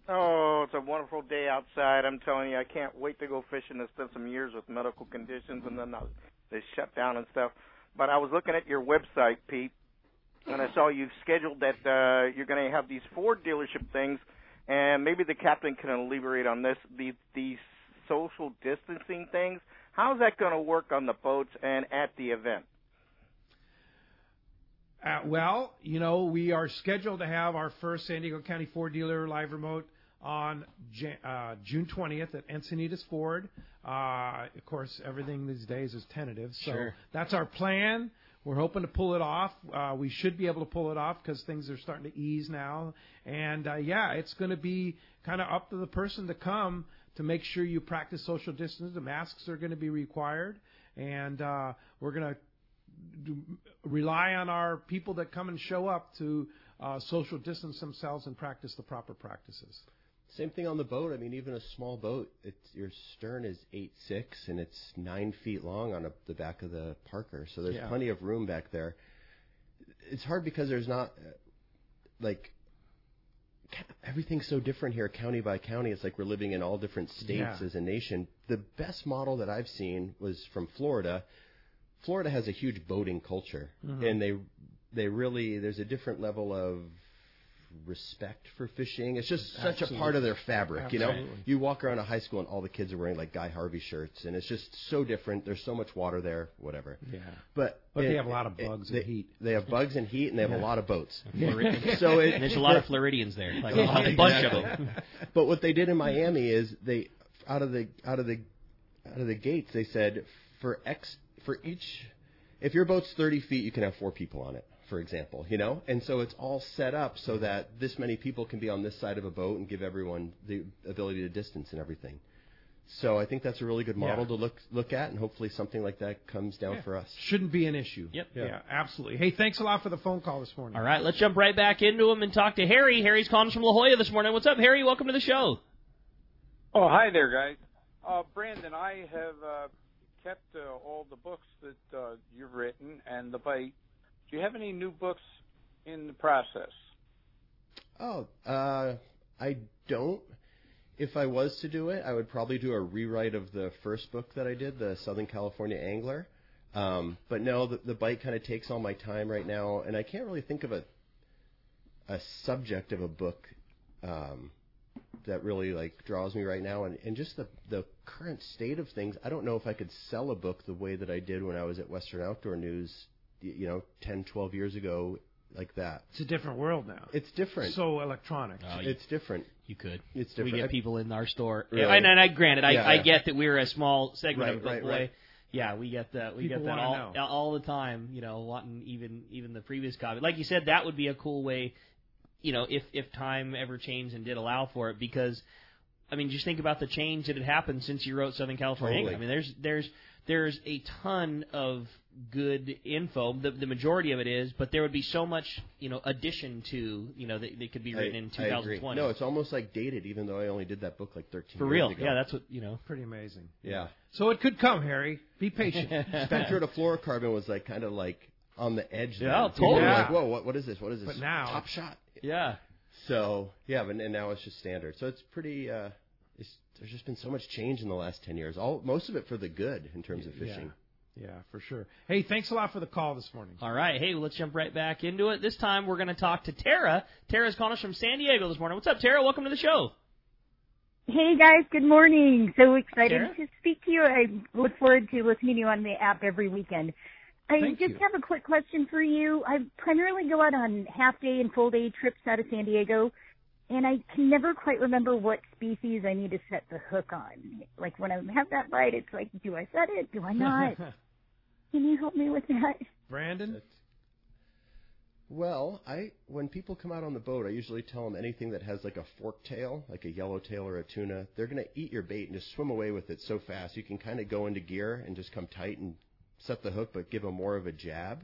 Oh, it's a wonderful day outside. I'm telling you, I can't wait to go fishing. It's been some years with medical conditions, and then uh, they shut down and stuff. But I was looking at your website, Pete, and I saw you've scheduled that uh, you're going to have these Ford dealership things, and maybe the captain can elaborate on this, the, these social distancing things. How's that going to work on the boats and at the event? Uh, well, you know, we are scheduled to have our first San Diego County Ford dealer live remote on Jan- uh, June twentieth at Encinitas Ford. Uh, of course, everything these days is tentative, so Sure. that's our plan. We're hoping to pull it off. Uh, we should be able to pull it off because things are starting to ease now. And, uh, yeah, it's going to be kind of up to the person to come to make sure you practice social distance. The masks are going to be required, and uh, we're going to do, rely on our people that come and show up to uh, social distance themselves and practice the proper practices. Same thing on the boat. I mean, even a small boat, it's, your stern is eight six and it's nine feet long on a, the back of the Parker. So there's Yeah. plenty of room back there. It's hard because there's not, uh, like, ca- everything's so different here, county by county. It's like we're living in all different states Yeah. as a nation. The best model that I've seen was from Florida. Florida has a huge boating culture, Mhm. and they they really there's a different level of respect for fishing. It's just such Absolutely. a part of their fabric, you know. Absolutely. You walk around a high school and all the kids are wearing like Guy Harvey shirts, and it's just so different. There's so much water there, whatever. Yeah. But But it- they have a lot of it- bugs they, and heat. They have bugs and heat, and they have Yeah. a lot of boats. Floridian. So it, And there's a lot of Floridians there, like a, lot, a bunch of them. But what they did in Miami is they out of the out of the out of the gates they said for X for each if your boat's thirty feet you can have four people on it, for example, you know, and so it's all set up so that this many people can be on this side of a boat and give everyone the ability to distance and everything. So I think that's a really good model Yeah. to look look at, and hopefully something like that comes down Yeah. for us. Shouldn't be an issue. Yep. Yeah. Yeah. absolutely. Hey, thanks a lot for the phone call this morning. All right, let's jump right back into him and talk to Harry. Harry's calling us from La Jolla this morning. What's up, Harry? Welcome to the show. Oh, hi there, guys. Uh, Brandon, I have uh, kept uh, all the books that uh, you've written and the bite. Do you have any new books in the process? Oh, uh, I don't. If I was to do it, I would probably do a rewrite of the first book that I did, the Southern California Angler. Um, but no, the, the bite kind of takes all my time right now, and I can't really think of a a subject of a book um, that really like draws me right now. And, and just the the current state of things, I don't know if I could sell a book the way that I did when I was at Western Outdoor News, you know, ten, twelve years ago, like that. It's a different world now. It's different. So electronic. Oh, you, it's different. You could. It's different. We get people in our store. Really? And, and I granted, I, Yeah, I yeah. get that we're a small segment Right, of it, but right, boy, right. yeah, we get that. We People get that wanna all know. all the time. You know, wanting even even the previous copy. Like you said, that would be a cool way. You know, if if time ever changed and did allow for it, because I mean, just think about the change that had happened since you wrote Southern California Totally. Angler. I mean, there's there's there's a ton of good info. The, the majority of it is, but there would be so much, you know, addition to, you know, that, that could be written I, in I agree. twenty twenty. No, it's almost like dated, even though I only did that book like thirteen For years real. ago. Yeah, that's what, you know. Pretty amazing. Yeah. So it could come, Harry. Be patient. Spectra to fluorocarbon was like kind of like on the edge. Yeah, then. totally. People were Yeah. Like, whoa, what, what is this? What is this? But now- Top Shot. Yeah. So yeah, but and now it's just standard. So it's pretty. Uh, it's, there's just been so much change in the last ten years. All most of it for the good in terms of fishing. Yeah, yeah, for sure. Hey, thanks a lot for the call this morning. All right. Hey, well, let's jump right back into it. This time we're going to talk to Tara. Tara's calling us from San Diego this morning. What's up, Tara? Welcome to the show. Hey guys, good morning. So excited Sarah? to speak to you. I look forward to listening to you on the app every weekend. I Thank just you. have a quick question for you. I primarily go out on half day and full day trips out of San Diego, and I can never quite remember what species I need to set the hook on. Like when I have that bite, it's like, do I set it? Do I not? Can you help me with that? Brandon? Well, I when people come out on the boat, I usually tell them anything that has like a fork tail, like a yellowtail or a tuna, they're going to eat your bait and just swim away with it so fast. You can kind of go into gear and just come tight and set the hook, but give them more of a jab.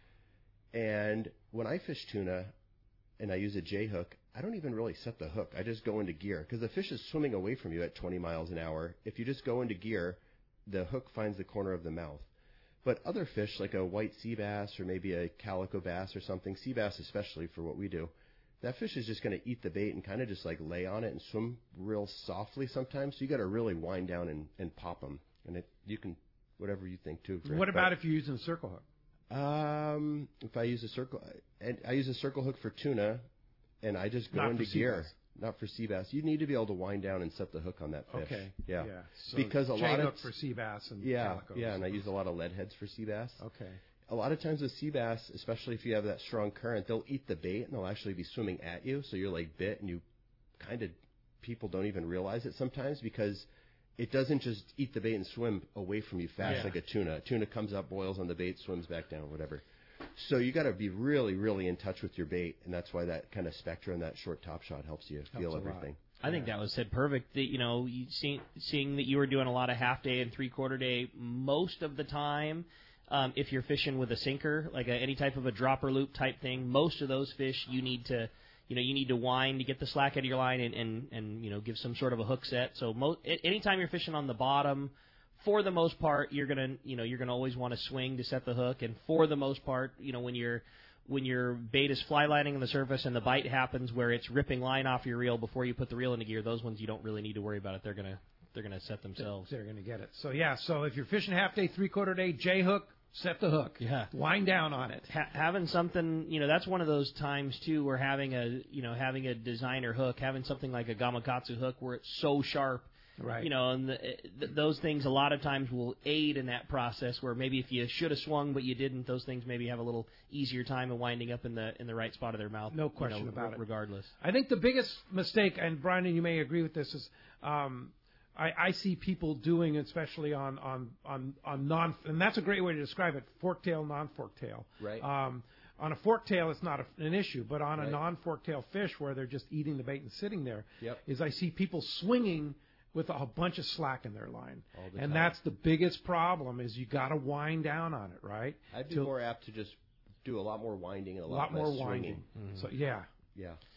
And when I fish tuna and I use a J hook, I don't even really set the hook. I just go into gear because the fish is swimming away from you at twenty miles an hour. If you just go into gear, the hook finds the corner of the mouth. But other fish, like a white sea bass or maybe a calico bass or something, sea bass especially for what we do, that fish is just going to eat the bait and kind of just like lay on it and swim real softly sometimes. So you got to really wind down and, and pop them. And it, you can, whatever you think too. Rick, What about but, if you're using a circle hook? Um, if I use a circle, and I use a circle hook for tuna, and I just go Not into for sea gear. bass. Not for sea bass. You need to be able to wind down and set the hook on that fish. Okay. Yeah. Yeah. So because a J lot hook of for sea bass and yeah, calicos. yeah, and I use a lot of lead heads for sea bass. Okay. A lot of times with sea bass, especially if you have that strong current, they'll eat the bait and they'll actually be swimming at you. So you're like bit, and you kind of people don't even realize it sometimes because it doesn't just eat the bait and swim away from you fast Yeah. like a tuna. A tuna comes up, boils on the bait, swims back down, whatever. So you got to be really, really in touch with your bait, and that's why that kind of Spectra and that short top shot helps you feel Helps a lot. everything. I think that was said perfect. That, you know, you see, seeing that you were doing a lot of half day and three quarter day most of the time. Um, if you're fishing with a sinker, like a, any type of a dropper loop type thing, most of those fish you need to, you know, you need to wind to get the slack out of your line and, and, and you know, give some sort of a hook set. So mo- anytime you're fishing on the bottom, for the most part, you're gonna, you know, you're gonna always want to swing to set the hook. And for the most part, you know, when you're when your bait is fly lining on the surface and the bite happens where it's ripping line off your reel before you put the reel into gear, those ones you don't really need to worry about it. They're gonna they're gonna set themselves. They're going to get it. So, yeah, so if you're fishing half day, three quarter day, J hook, set the hook. Yeah. Wind down on it. Ha- having something, you know, that's one of those times too where having a, you know, having a designer hook, having something like a Gamakatsu hook where it's so sharp, Right. you know, and the, th- those things a lot of times will aid in that process where maybe if you should have swung but you didn't, those things maybe have a little easier time of winding up in the in the right spot of their mouth. No question you know, about re- it. Regardless. I think the biggest mistake, and Brian, you may agree with this, is um, I, I see people doing, especially on on on on non, and that's a great way to describe it: fork-tail, non-fork-tail. Right. Um, on a fork-tail, it's not a, an issue, but on Right. a non-fork-tail fish, where they're just eating the bait and sitting there, Yep. is I see people swinging with a bunch of slack in their line, All the and time. that's the biggest problem. Is you got to wind down on it, right? I'd be Till- more apt to just do a lot more winding and a a lot lot, less more winding. swinging. So yeah. Yeah.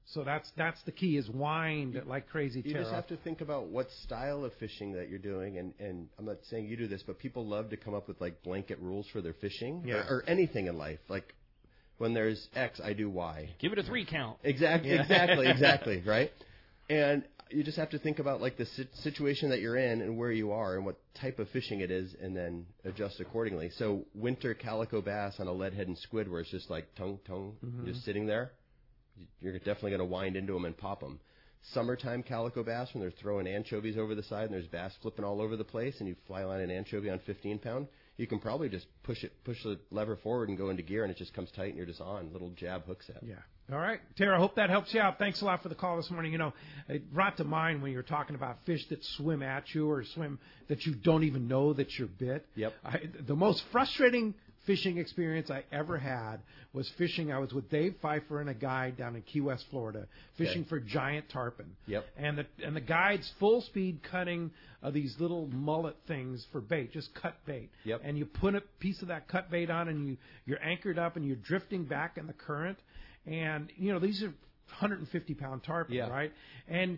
So that's that's the key, is wind like crazy. You Tara. just have to think about what style of fishing that you're doing, and, and I'm not saying you do this, but people love to come up with like blanket rules for their fishing Yeah. or, or anything in life. Like when there's X, I do Y. Give it a three count. Exactly, Yeah. exactly, exactly, right? And you just have to think about like the si- situation that you're in and where you are and what type of fishing it is, and then adjust accordingly. So winter calico bass on a leadhead and squid, where it's just like tongue, tongue, Mhm. just sitting there, you're definitely going to wind into them and pop them. Summertime calico bass, when they're throwing anchovies over the side and there's bass flipping all over the place, and you fly line an anchovy on fifteen pound, you can probably just push it, push the lever forward and go into gear, and it just comes tight, and you're just on. Little jab hook set. Yeah. All right, Tara, I hope that helps you out. Thanks a lot for the call this morning. You know, it brought to mind when you were talking about fish that swim at you or swim that you don't even know that you're bit. Yep. I, the most frustrating fishing experience I ever had was fishing. I was with Dave Pfeiffer and a guide down in Key West, Florida, fishing Okay. for giant tarpon. Yep. And the and the guide's full speed cutting of these little mullet things for bait, just cut bait. Yep. And you put a piece of that cut bait on, and you you're anchored up, and you're drifting back in the current. And you know, these are one hundred fifty pound tarpon, Yeah. right? And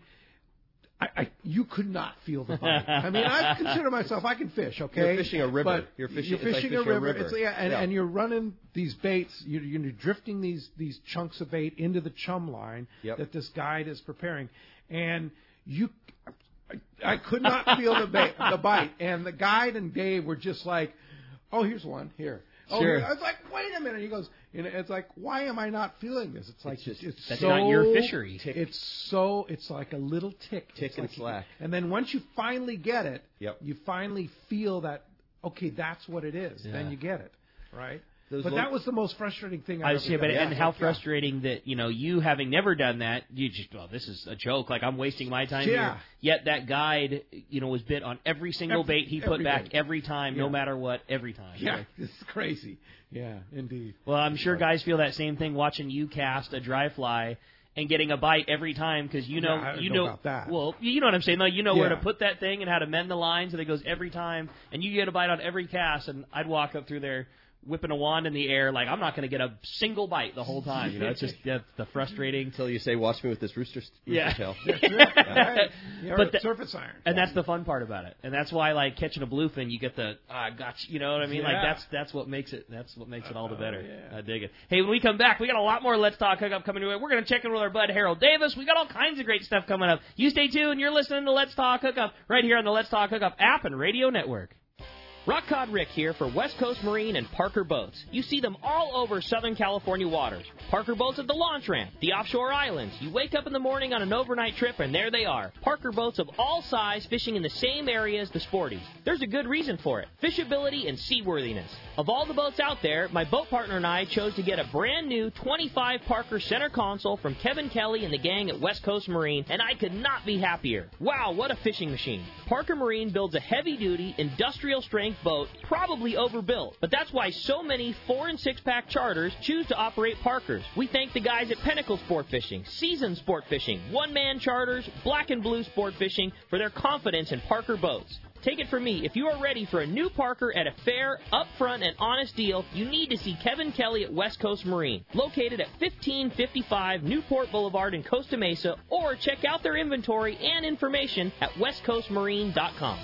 I, I, you could not feel the bite. I mean, I consider myself, I can fish, okay? You're fishing a river. But You're fishing- you're it's like fishing, fishing a a river. river. It's, yeah, and, Yeah. and you're running these baits. You're, you're drifting these these chunks of bait into the chum line Yep. that this guide is preparing, and you. I, I could not feel the bait, the bite, and the guide and Dave were just like, "Oh, here's one here." Oh, Sure. here. I was like, "Wait a minute." He goes, you know, "It's like, why am I not feeling this?" It's like It's just- it's That's so not your fishery. It's so it's like a little tick, Tick It's and like- slack. And then once you finally get it, Yep. you finally feel that okay, that's what it is. Yeah. Then you get it, right? Those but lo- that was the most frustrating thing. I've I was ever saying, but done. and how frustrating that you know you having never done that, you just well, this is a joke. Like I'm wasting my time Yeah. here. Yet that guide, you know, was bit on every single Every- bait he put every back bait. every time, no Yeah. matter what, every time. Yeah, Like, it's crazy. Yeah, indeed. well, I'm sure guys feel that same thing watching you cast a dry fly and getting a bite every time because you know Yeah, I don't you know know about that. well you know what I'm saying though you know where Yeah. to put that thing and how to mend the lines and it goes every time and you get a bite on every cast and I'd walk up through there whipping a wand in the air like I'm not going to get a single bite the whole time. You know, it's just that's the frustrating. Until you say, "Watch me with this rooster, rooster Yeah. tail." That's it. Right. Yeah, But or the- surface iron. And that's the fun part about it. And that's why, like catching a bluefin, you get the ah, gotcha. You know what I mean? Like Yeah. that's that's what makes it. That's what makes it all the Oh, better. yeah. I dig it. Hey, when we come back, we got a lot more Let's Talk Hookup coming to it. We're gonna check in with our bud Harold Davis. We got all kinds of great stuff coming up. You stay tuned. You're listening to Let's Talk Hookup right here on the Let's Talk Hookup app and radio network. Rock Cod Rick here for West Coast Marine and Parker Boats. You see them all over Southern California waters. Parker Boats at the launch ramp, the offshore islands. You wake up in the morning on an overnight trip and there they are. Parker Boats of all size fishing in the same area as the sporties. There's a good reason for it. Fishability and seaworthiness. Of all the boats out there, my boat partner and I chose to get a brand new twenty-five Parker center console from Kevin Kelly and the gang at West Coast Marine, and I could not be happier. Wow, what a fishing machine. Parker Marine builds a heavy-duty, industrial-strength boat, probably overbuilt, but that's why so many four and six pack charters choose to operate Parkers. We thank the guys at Pinnacle Sport Fishing, Season Sport Fishing, One Man Charters, Black and Blue Sport Fishing for their confidence in Parker boats. Take it from me, if you are ready for a new Parker at a fair, upfront, and honest deal, you need to see Kevin Kelly at West Coast Marine, located at fifteen fifty-five Newport Boulevard in Costa Mesa, or check out their inventory and information at west coast marine dot com.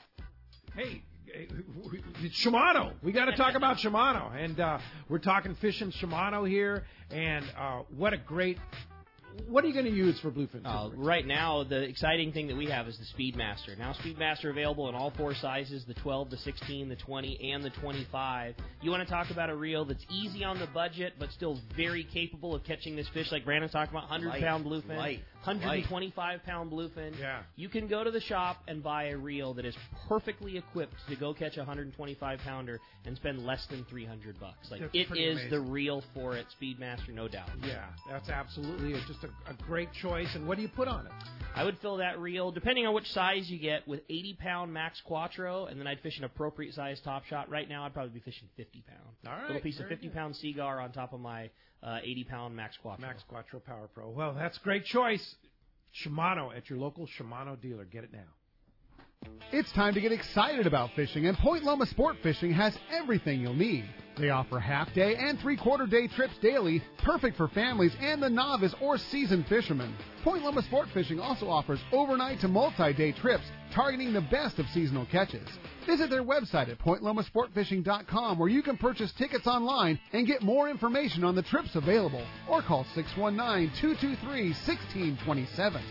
Hey, it's Shimano. We got to talk about Shimano, and uh, we're talking fishing Shimano here, and uh, what a great. What are you going to use for bluefin? Uh, right now, the exciting thing that we have is the Speedmaster. Now, Speedmaster available in all four sizes, the twelve, the sixteen, the twenty, and the twenty-five. You want to talk about a reel that's easy on the budget, but still very capable of catching this fish, like Brandon's talking about, one hundred pound bluefin, light, one hundred twenty-five pound bluefin. Yeah. You can go to the shop and buy a reel that is perfectly equipped to go catch a one hundred twenty-five pounder and spend less than three hundred bucks. Like, That's it pretty is amazing. the reel for it, Speedmaster, no doubt. Yeah, that's absolutely it's just a, a great choice. And what do you put on it? I would fill that reel, depending on which size you get, with eighty pound Max Quattro, and then I'd fish an appropriate size top shot. Right now, I'd probably be fishing fifty pound. All right, Little piece of very fifty pound Seagar on top of my uh, eighty pound Max Quattro. Max Quattro Power Pro. Well, that's a great choice. Shimano at your local Shimano dealer. Get it now. It's time to get excited about fishing, and Point Loma Sport Fishing has everything you'll need. They offer half-day and three-quarter day trips daily, perfect for families and the novice or seasoned fishermen. Point Loma Sport Fishing also offers overnight to multi-day trips, targeting the best of seasonal catches. Visit their website at point loma sport fishing dot com, where you can purchase tickets online and get more information on the trips available, or call six one nine, two two three, one six two seven.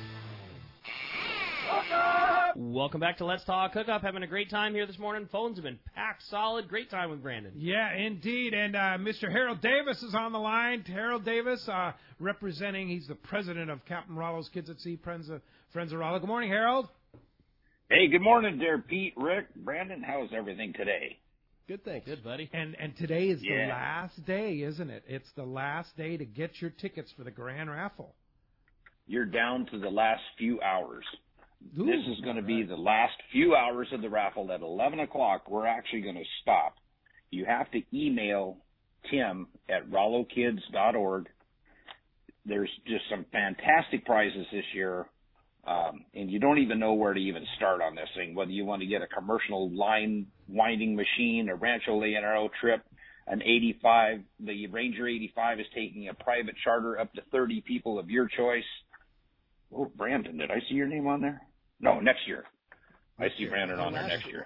Welcome back to Let's Talk Hookup. Having a great time here this morning. Phones have been packed solid. Great time with Brandon. Yeah, indeed. And uh, Mister Harold Davis is on the line. Harold Davis, uh, representing, he's the president of Captain Rollo's Kids at Sea, Friends of, Friends of Rollo. Good morning, Harold. Hey, good morning there, Pete, Rick, Brandon. How's everything today? Good, thanks. Good, buddy. And and today is Yeah. the last day, isn't it? It's the last day to get your tickets for the Grand Raffle. You're down to the last few hours. Ooh, this is going to be the last few hours of the raffle. At eleven o'clock, we're actually going to stop. You have to email Tim at rollo kids dot org. There's just some fantastic prizes this year, um, and you don't even know where to even start on this thing, whether you want to get a commercial line winding machine, a Rancho Leonero trip, an eighty-five. The Ranger eighty-five is taking a private charter up to thirty people of your choice. Oh, Brandon, did I see your name on there? No, next year. I see Brandon on there next year.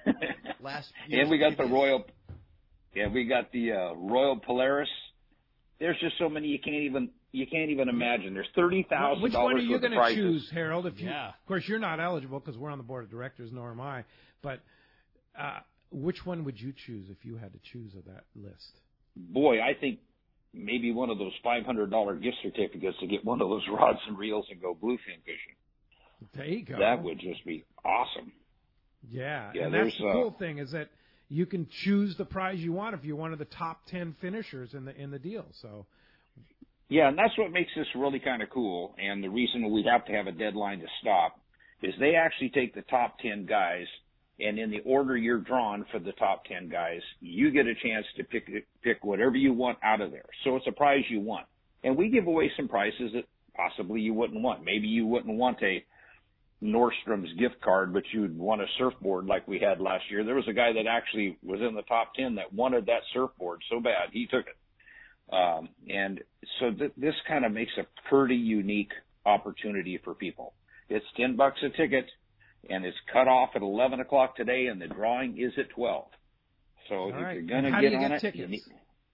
Last and we got the Royal, yeah, we got the uh, Royal Polaris. There's just so many you can't even you can't even imagine. There's thirty thousand Which dollars one are you going to to choose, Harold? If you, Yeah. Of course, you're not eligible because we're on the board of directors, nor am I. But uh, which one would you choose if you had to choose of that list? Boy, I think maybe one of those five hundred dollars gift certificates to get one of those rods and reels and go bluefin fishing. There you go. That would just be awesome. Yeah, Yeah, and that's the there's, uh, cool thing is that you can choose the prize you want if you're one of the top ten finishers in the in the deal. So, Yeah, and that's what makes this really kind of cool. And the reason we have to have a deadline to stop is they actually take the top ten guys, and in the order you're drawn for the top ten guys, you get a chance to pick pick whatever you want out of there. So it's a prize you want. And we give away some prizes that possibly you wouldn't want. Maybe you wouldn't want a Nordstrom's gift card, but you'd want a surfboard like we had last year. There was a guy that actually was in the top ten that wanted that surfboard so bad, he took it. Um, and so th- this kind of makes a pretty unique opportunity for people. It's ten bucks a ticket, and it's cut off at eleven o'clock today, and the drawing is at twelve. So all if right. you're going to How get do you on get it, tickets? you need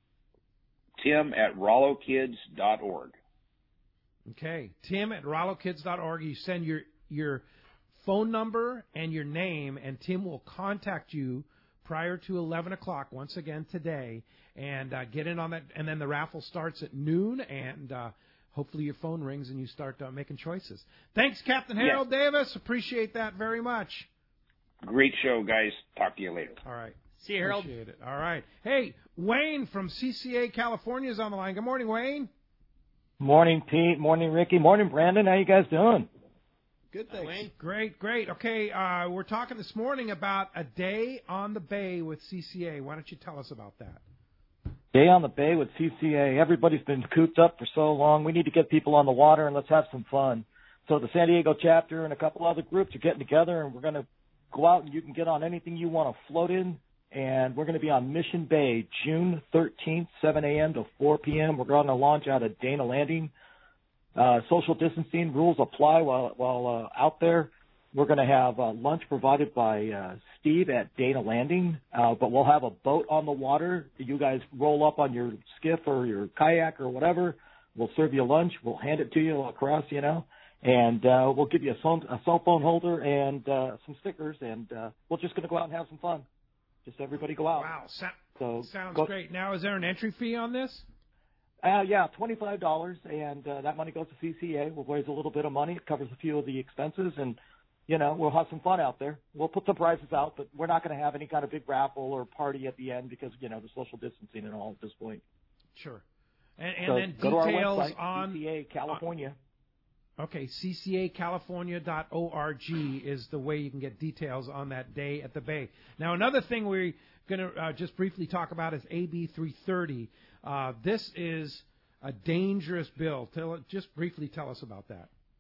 Tim at rollo kids dot org. Okay, Tim at rollo kids dot org. You send your your phone number and your name, and Tim will contact you prior to eleven o'clock once again today, and uh, get in on that. And then the raffle starts at noon, and uh, hopefully your phone rings and you start uh, making choices. Thanks, Captain Harold Yeah. Davis. Appreciate that very much. Great show, guys. Talk to you later. All right. See you, Harold. Appreciate it. All right. Hey, Wayne from C C A California is on the line. Good morning, Wayne. Morning, Pete. Morning, Ricky. Morning, Brandon. How you guys doing? Good, thanks. Wayne. Great, great. Okay, uh, we're talking this morning about a day on the bay with C C A. Why don't you tell us about that? Day on the bay with C C A. Everybody's been cooped up for so long. We need to get people on the water and let's have some fun. So the San Diego chapter and a couple other groups are getting together, and we're going to go out and you can get on anything you want to float in. And we're going to be on Mission Bay June thirteenth, seven a.m. to four p.m. We're going to launch out of Dana Landing. Uh, social distancing rules apply while while uh, out there. We're going to have uh, lunch provided by uh, Steve at Dana Landing, uh, but we'll have a boat on the water. You guys roll up on your skiff or your kayak or whatever. We'll serve you lunch. We'll hand it to you across, you know, and uh, we'll give you a, phone, a cell phone holder and uh, some stickers, and uh, we're just going to go out and have some fun. Just everybody go out. Wow, so, so sounds go, great. Now, is there an entry fee on this? Uh, yeah, twenty-five dollars, and uh, that money goes to C C A. We'll raise a little bit of money. It covers a few of the expenses, and, you know, we'll have some fun out there. We'll put some prizes out, but we're not going to have any kind of big raffle or party at the end because, you know, the social distancing and all at this point. Sure. And, and so then go to our details website, on C C A California. Uh, okay, c c a california dot org is the way you can get details on that day at the bay. Now, another thing we're going to uh, just briefly talk about is A B three thirty. Uh, this is a dangerous bill. Tell, just briefly tell us about that.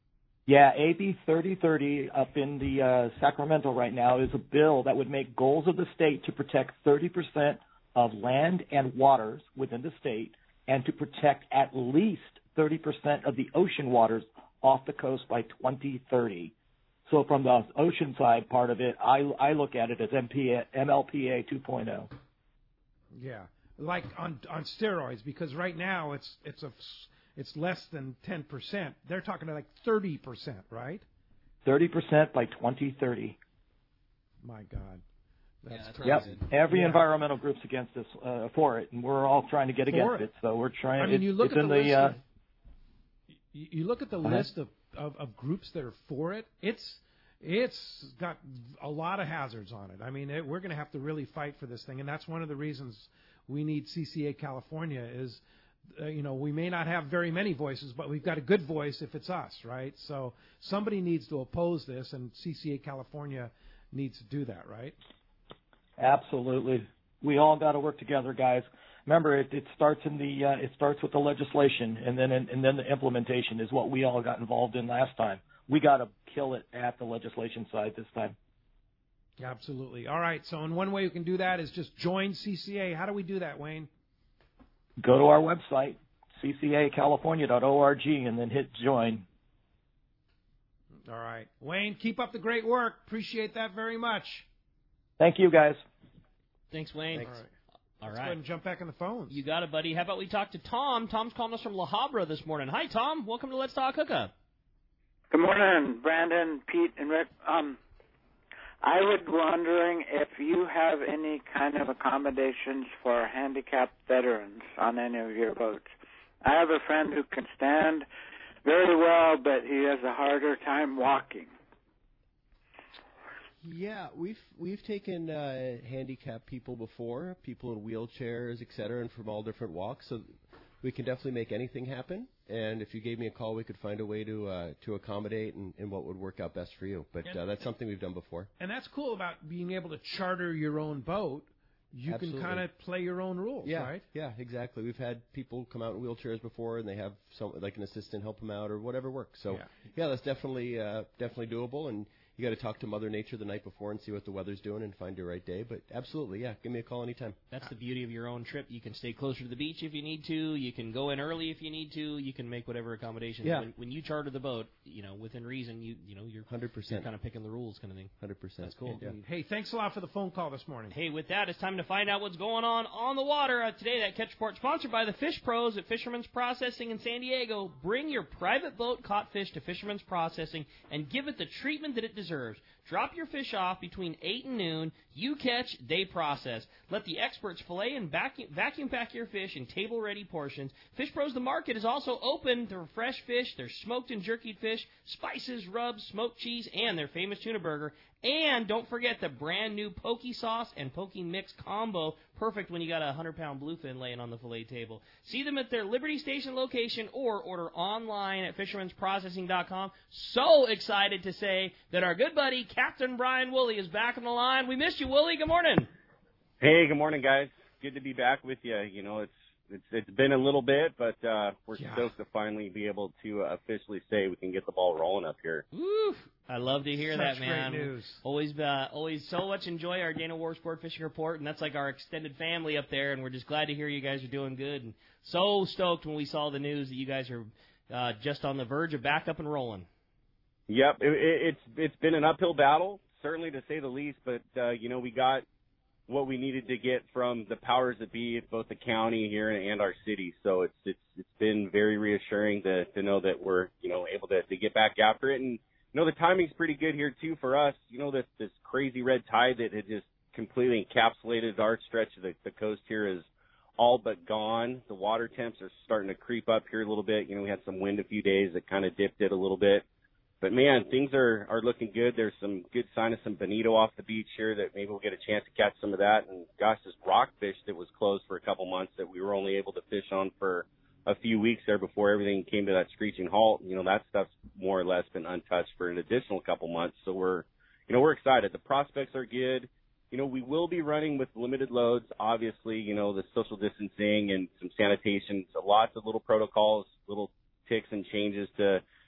Yeah, A B thirty thirty up in the uh, Sacramento right now is a bill that would make goals of the state to protect thirty percent of land and waters within the state and to protect at least thirty percent of the ocean waters off the coast by twenty thirty. So from the ocean side part of it, I, I look at it as M L P A two point oh. Yeah, like on on steroids, because right now it's it's a it's less than ten percent. They're talking like thirty percent, right? thirty percent by twenty thirty. My God. That's yeah, that's crazy. Yep. Every yeah. environmental group's against us uh, for it, and we're all trying to get for against it. it. So we're trying. I mean, it, you look it's at in the, the list. uh, Of, you, you look at the uh-huh. list of, of, of groups that are for it. It's it's got a lot of hazards on it. I mean, it, we're going to have to really fight for this thing, and that's one of the reasons we need C C A California. Is uh, you know, we may not have very many voices, but we've got a good voice if it's us, right? So somebody needs to oppose this, and C C A California needs to do that, right? Absolutely. We all got to work together, guys. Remember, it, it starts in the uh, it starts with the legislation, and then and then the implementation is what we all got involved in last time. We got to kill it at the legislation side this time. Absolutely. All right. So, in one way you can do that is just join C C A. How do we do that, Wayne? Go to our website, c c a california dot org, and then hit join. All right. Wayne, keep up the great work. Appreciate that very much. Thank you, guys. Thanks, Wayne. Thanks. All right. All Let's right. go ahead and jump back on the phones. You got it, buddy. How about we talk to Tom? Tom's calling us from La Habra this morning. Hi, Tom. Welcome to Let's Talk Hookup. Good morning, Brandon, Pete, and Rick. Um, I was wondering if you have any kind of accommodations for handicapped veterans on any of your boats. I have a friend who can stand very well, but he has a harder time walking. Yeah, we've we've taken uh, handicapped people before, people in wheelchairs, et cetera, and from all different walks. So we can definitely make anything happen. And if you gave me a call, we could find a way to uh, to accommodate and, and what would work out best for you. But uh, that's something we've done before. And that's cool about being able to charter your own boat. You Absolutely. can kind of play your own rules, yeah, right? Yeah, exactly. We've had people come out in wheelchairs before, and they have some like an assistant help them out or whatever works. So Yeah. yeah, that's definitely uh, definitely doable. And you got to talk to Mother Nature the night before and see what the weather's doing and find your right day. But absolutely, yeah, give me a call anytime. That's the beauty of your own trip. You can stay closer to the beach if you need to. You can go in early if you need to. You can make whatever accommodations. Yeah. When, when you charter the boat, you know, within reason, you you know, you're one hundred percent. You're kind of picking the rules, kind of thing. one hundred percent. That's cool. Yeah. Hey, thanks a lot for the phone call this morning. Hey, with that, it's time to find out what's going on on the water. Uh, today, that Catch Report sponsored by the Fish Pros at Fisherman's Processing in San Diego. Bring your private boat caught fish to Fisherman's Processing and give it the treatment that it deserves. Drop your fish off between eight and noon. You catch, they process. Let the experts fillet and vacuum, vacuum pack your fish in table-ready portions. Fish Pros, the market, is also open to fresh fish, their smoked and jerkied fish, spices, rubs, smoked cheese, and their famous tuna burger. And don't forget the brand new Poke Sauce and Poke Mix combo. Perfect when you got a one hundred pound bluefin laying on the fillet table. See them at their Liberty Station location or order online at fishermans processing dot com. So excited to say that our good buddy, Captain Brian Woolley, is back on the line. We missed you, Woolley. Good morning. Hey, good morning, guys. Good to be back with you. You know, it's it's it's been a little bit, but uh, we're Yeah. stoked to finally be able to uh, officially say we can get the ball rolling up here. Woo! I love to hear Such that, man. great news. Always, uh, always so much enjoy our Dana War Sport Fishing Report, and that's like our extended family up there. And we're just glad to hear you guys are doing good, and so stoked when we saw the news that you guys are uh, just on the verge of back up and rolling. Yep, it, it, it's it's been an uphill battle, certainly to say the least. But uh, you know, we got what we needed to get from the powers that be at both the county here and our city. So it's it's it's been very reassuring to to know that we're you know able to to get back after it. And you know, the timing's pretty good here too for us. You know, this this crazy red tide that had just completely encapsulated our stretch of the, the coast here is all but gone. The water temps are starting to creep up here a little bit. You know, we had some wind a few days that kind of dipped it a little bit. But, man, things are, are looking good. There's some good sign of some bonito off the beach here that maybe we'll get a chance to catch some of that. And, gosh, this rockfish that was closed for a couple months that we were only able to fish on for a few weeks there before everything came to that screeching halt, you know, that stuff's more or less been untouched for an additional couple months. So we're, you know, we're excited. The prospects are good. You know, we will be running with limited loads, obviously, you know, the social distancing and some sanitation, so lots of little protocols, little ticks and changes to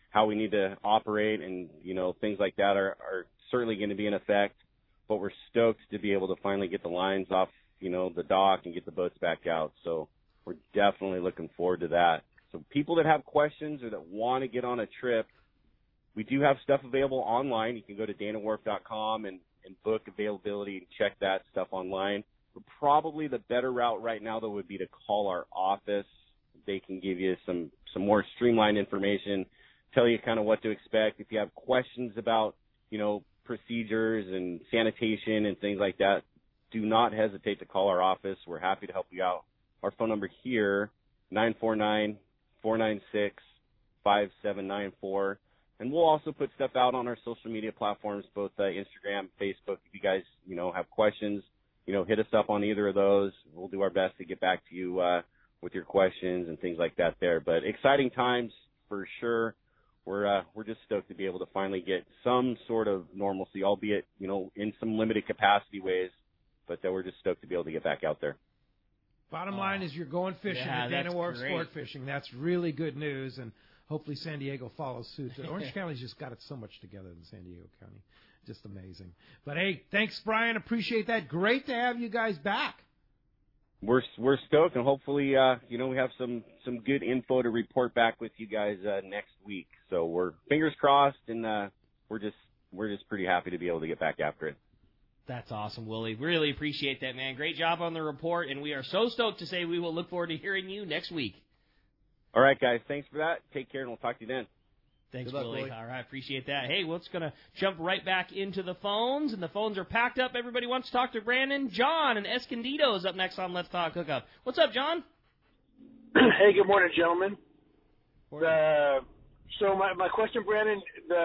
how we need to operate, and, you know, things like that are, are certainly going to be in effect. But we're stoked to be able to finally get the lines off, you know, the dock and get the boats back out. So we're definitely looking forward to that. So people that have questions or that want to get on a trip, we do have stuff available online. You can go to dana wharf dot com and, and book availability and check that stuff online. But probably the better route right now, though, would be to call our office. They can give you some, some more streamlined information, tell you kind of what to expect. If you have questions about, you know, procedures and sanitation and things like that, do not hesitate to call our office. We're happy to help you out. Our phone number here, nine four nine, four nine six, five seven nine four. And we'll also put stuff out on our social media platforms, both uh, Instagram, Facebook. If you guys, you know, have questions, you know, hit us up on either of those. We'll do our best to get back to you uh, with your questions and things like that there. But exciting times for sure. We're uh, we're just stoked to be able to finally get some sort of normalcy, albeit, you know, in some limited capacity ways. But uh, we're just stoked to be able to get back out there. Bottom oh. line is you're going fishing yeah, at Dana Wharf great. Sport Fishing. That's really good news, and hopefully San Diego follows suit. Orange County's just got it so much together in San Diego County. Just amazing. But, hey, thanks, Brian. Appreciate that. Great to have you guys back. We're we're stoked, and hopefully, uh, you know, we have some, some good info to report back with you guys uh, next week. So we're fingers crossed, and uh, we're just we're just pretty happy to be able to get back after it. That's awesome, Willie. Really appreciate that, man. Great job on the report, and we are so stoked to say we will look forward to hearing you next week. All right, guys. Thanks for that. Take care, and we'll talk to you then. Thanks, Good luck, Willie. Willie. All right, appreciate that. Hey, we're just going to jump right back into the phones, and the phones are packed up. Everybody wants to talk to Brandon. John and Escondido is up next on Let's Talk Hookup. What's up, John? Hey, good morning, gentlemen. The, so my, my question, Brandon,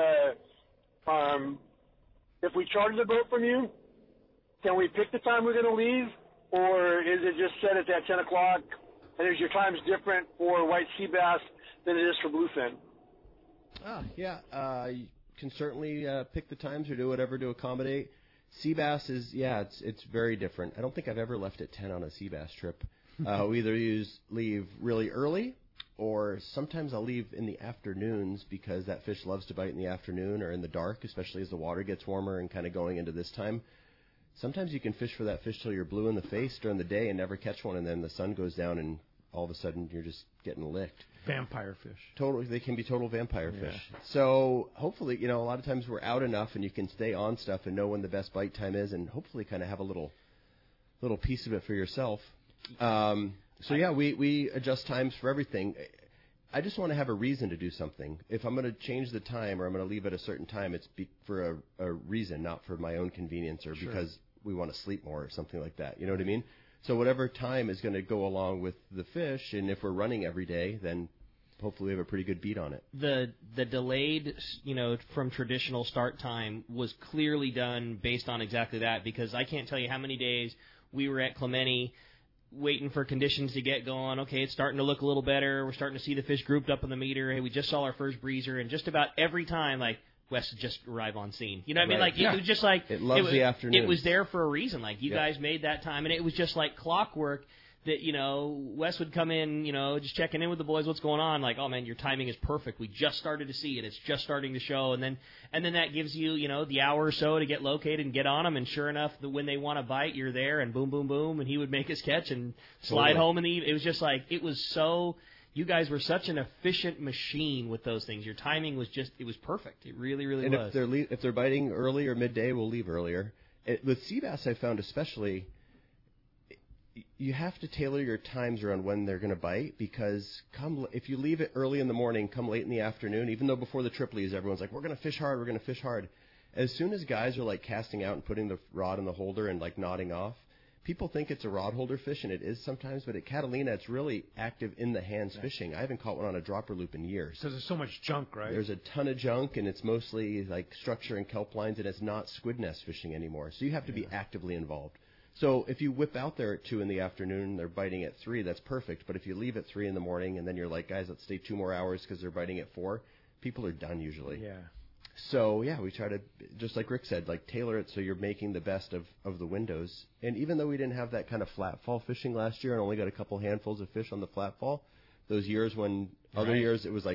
the um, if we charter the boat from you, can we pick the time we're going to leave, or is it just set at that ten o'clock, and is your times different for white sea bass than it is for bluefin? Ah, yeah. Uh, you can certainly uh, pick the times or do whatever to accommodate. Sea bass is, yeah, it's it's very different. I don't think I've ever left at ten on a sea bass trip. Uh, we either use leave really early, or sometimes I'll leave in the afternoons because that fish loves to bite in the afternoon or in the dark, especially as the water gets warmer and kind of going into this time. Sometimes you can fish for that fish till you're blue in the face during the day and never catch one, and then the sun goes down and all of a sudden you're just getting licked. Vampire fish. Totally, they can be total vampire Yeah. fish. So hopefully, you know, a lot of times we're out enough and you can stay on stuff and know when the best bite time is, and hopefully kind of have a little little piece of it for yourself. Um, so yeah, we, we adjust times for everything. I just want to have a reason to do something. If I'm going to change the time or I'm going to leave at a certain time, it's be for a, a reason, not for my own convenience or Sure. because we want to sleep more or something like that. You know what I mean? So whatever time is going to go along with the fish, and if we're running every day, then hopefully we have a pretty good beat on it. The the delayed, you know, from traditional start time was clearly done based on exactly that, because I can't tell you how many days we were at Clemente waiting for conditions to get going. Okay, it's starting to look a little better. We're starting to see the fish grouped up in the meter. Hey, we just saw our first breezer, and just about every time, like, Wes just arrived on scene. You know what I mean? Right. Like, Yeah. it was just like... It loves it was, the afternoon. It was there for a reason. Like, you Yeah. guys made that time, and it was just like clockwork that, you know, Wes would come in, you know, just checking in with the boys, what's going on? Like, oh, man, your timing is perfect. We just started to see it. It's just starting to show. And then and then that gives you, you know, the hour or so to get located and get on them. And sure enough, the, when they want to bite, you're there, and boom, boom, boom, and he would make his catch and slide Totally. home in the evening. It was just like, it was so... You guys were such an efficient machine with those things. Your timing was just, it was perfect. It really, really and was. if they're le- if they're biting early or midday, we'll leave earlier. It, with sea bass, I found especially, you have to tailor your times around when they're going to bite, because come if you leave it early in the morning, come late in the afternoon, even though before the trip leaves, everyone's like, we're going to fish hard, we're going to fish hard. As soon as guys are like casting out and putting the rod in the holder and like nodding off, people think it's a rod holder fish, and it is sometimes, but at Catalina, it's really active in the hands fishing. I haven't caught one on a dropper loop in years. Because there's so much junk, right? There's a ton of junk, and it's mostly like structure and kelp lines, and it's not squid nest fishing anymore. So you have to be actively involved. So if you whip out there at two in the afternoon, they're biting at three, that's perfect. But if you leave at three in the morning, and then you're like, guys, let's stay two more hours because they're biting at four, people are done usually. Yeah. So, yeah, we try to, just like Rick said, like tailor it so you're making the best of, of the windows. And even though we didn't have that kind of flat fall fishing last year and only got a couple handfuls of fish on the flat fall, those years when other Right. years it was like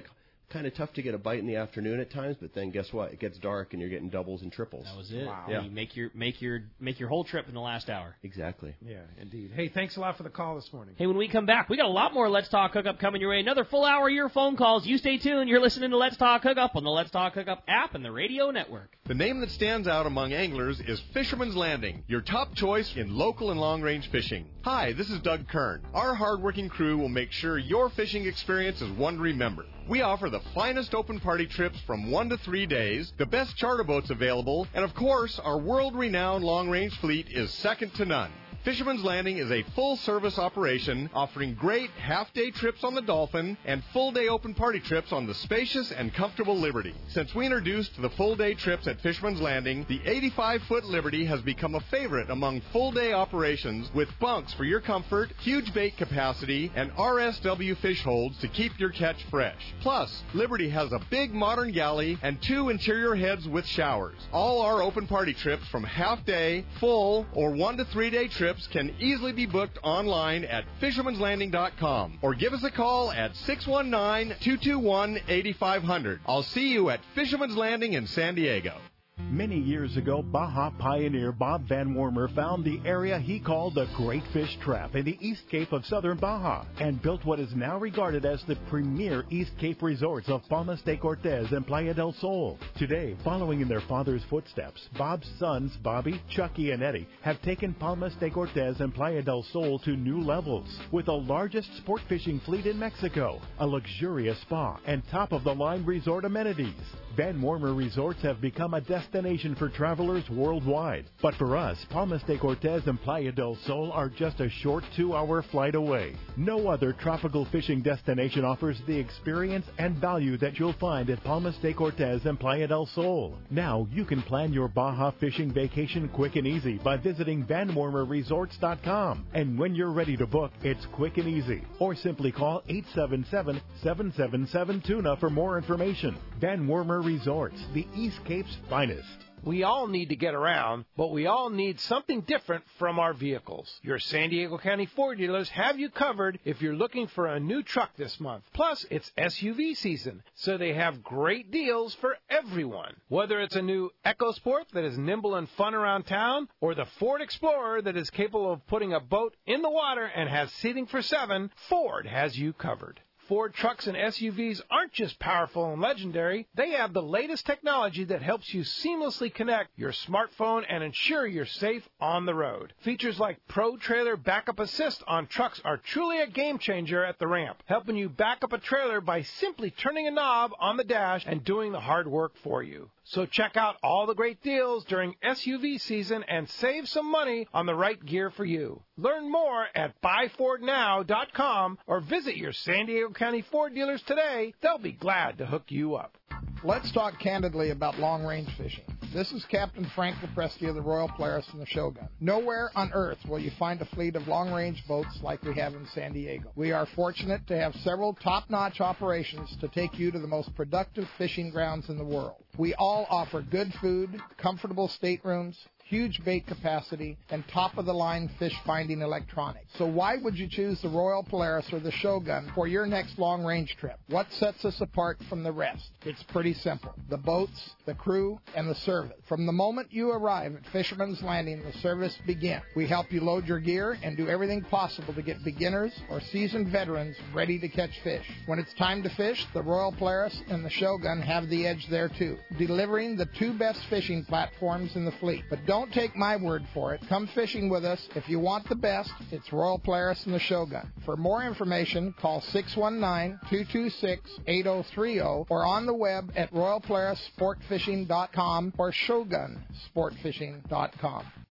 kind of tough to get a bite in the afternoon at times, but then guess what? It gets dark and you're getting doubles and triples. That was it. Wow. Yeah. You make your make your make your whole trip in the last hour. Exactly. Yeah, indeed. Hey, thanks a lot for the call this morning. Hey, when we come back, we got a lot more Let's Talk Hookup coming your way. Another full hour of your phone calls. You stay tuned. You're listening to Let's Talk Hookup on the Let's Talk Hookup app and the radio network. The name that stands out among anglers is Fisherman's Landing, your top choice in local and long-range fishing. Hi, this is Doug Kern. Our hardworking crew will make sure your fishing experience is one to remember. We offer the finest open party trips from one to three days, the best charter boats available, and of course, our world-renowned long-range fleet is second to none. Fisherman's Landing is a full-service operation offering great half-day trips on the Dolphin and full-day open party trips on the spacious and comfortable Liberty. Since we introduced the full-day trips at Fisherman's Landing, the eighty-five foot Liberty has become a favorite among full-day operations with bunks for your comfort, huge bait capacity, and R S W fish holds to keep your catch fresh. Plus, Liberty has a big modern galley and two interior heads with showers. All our open party trips from half-day, full, or one to three-day trips can easily be booked online at fishermans landing dot com or give us a call at six one nine, two two one, eight five zero zero. I'll see you at Fisherman's Landing in San Diego. Many years ago, Baja pioneer Bob Van Wormer found the area he called the Great Fish Trap in the East Cape of southern Baja and built what is now regarded as the premier East Cape resorts of Palmas de Cortez and Playa del Sol. Today, following in their father's footsteps, Bob's sons, Bobby, Chucky, and Eddie, have taken Palmas de Cortez and Playa del Sol to new levels with the largest sport fishing fleet in Mexico, a luxurious spa, and top-of-the-line resort amenities. Van Wormer Resorts have become a destination for travelers worldwide. But for us, Palmas de Cortez and Playa del Sol are just a short two-hour flight away. No other tropical fishing destination offers the experience and value that you'll find at Palmas de Cortez and Playa del Sol. Now you can plan your Baja fishing vacation quick and easy by visiting van wormer resorts dot com. And when you're ready to book, it's quick and easy. Or simply call eight seven seven, seven seven seven, tuna for more information. Van Wormer Resorts, the East Cape's finest. We all need to get around, but we all need something different from our vehicles. Your San Diego County Ford dealers have you covered if you're looking for a new truck this month. Plus, it's S U V season, so they have great deals for everyone. Whether it's a new EcoSport that is nimble and fun around town, or the Ford Explorer that is capable of putting a boat in the water and has seating for seven, Ford has you covered. Ford trucks and S U Vs aren't just powerful and legendary. They have the latest technology that helps you seamlessly connect your smartphone and ensure you're safe on the road. Features like Pro Trailer Backup Assist on trucks are truly a game changer at the ramp, helping you back up a trailer by simply turning a knob on the dash and doing the hard work for you. So check out all the great deals during S U V season and save some money on the right gear for you. Learn more at buy ford now dot com or visit your San Diego County Ford dealers today. They'll be glad to hook you up. Let's talk candidly about long-range fishing. This is Captain Frank Lepresti of the Royal Polaris and the Shogun. Nowhere on earth will you find a fleet of long-range boats like we have in San Diego. We are fortunate to have several top-notch operations to take you to the most productive fishing grounds in the world. We all offer good food, comfortable staterooms, huge bait capacity, and top-of-the-line fish-finding electronics. So why would you choose the Royal Polaris or the Shogun for your next long-range trip? What sets us apart from the rest? It's pretty simple. The boats, the crew, and the service. From the moment you arrive at Fisherman's Landing, the service begins. We help you load your gear and do everything possible to get beginners or seasoned veterans ready to catch fish. When it's time to fish, the Royal Polaris and the Shogun have the edge there too, delivering the two best fishing platforms in the fleet. But don't Don't take my word for it. Come fishing with us. If you want the best, it's Royal Polaris and the Shogun. For more information, call six one nine, two two six, eight zero three zero or on the web at royal polaris sport fishing dot com or shogun sport fishing dot com.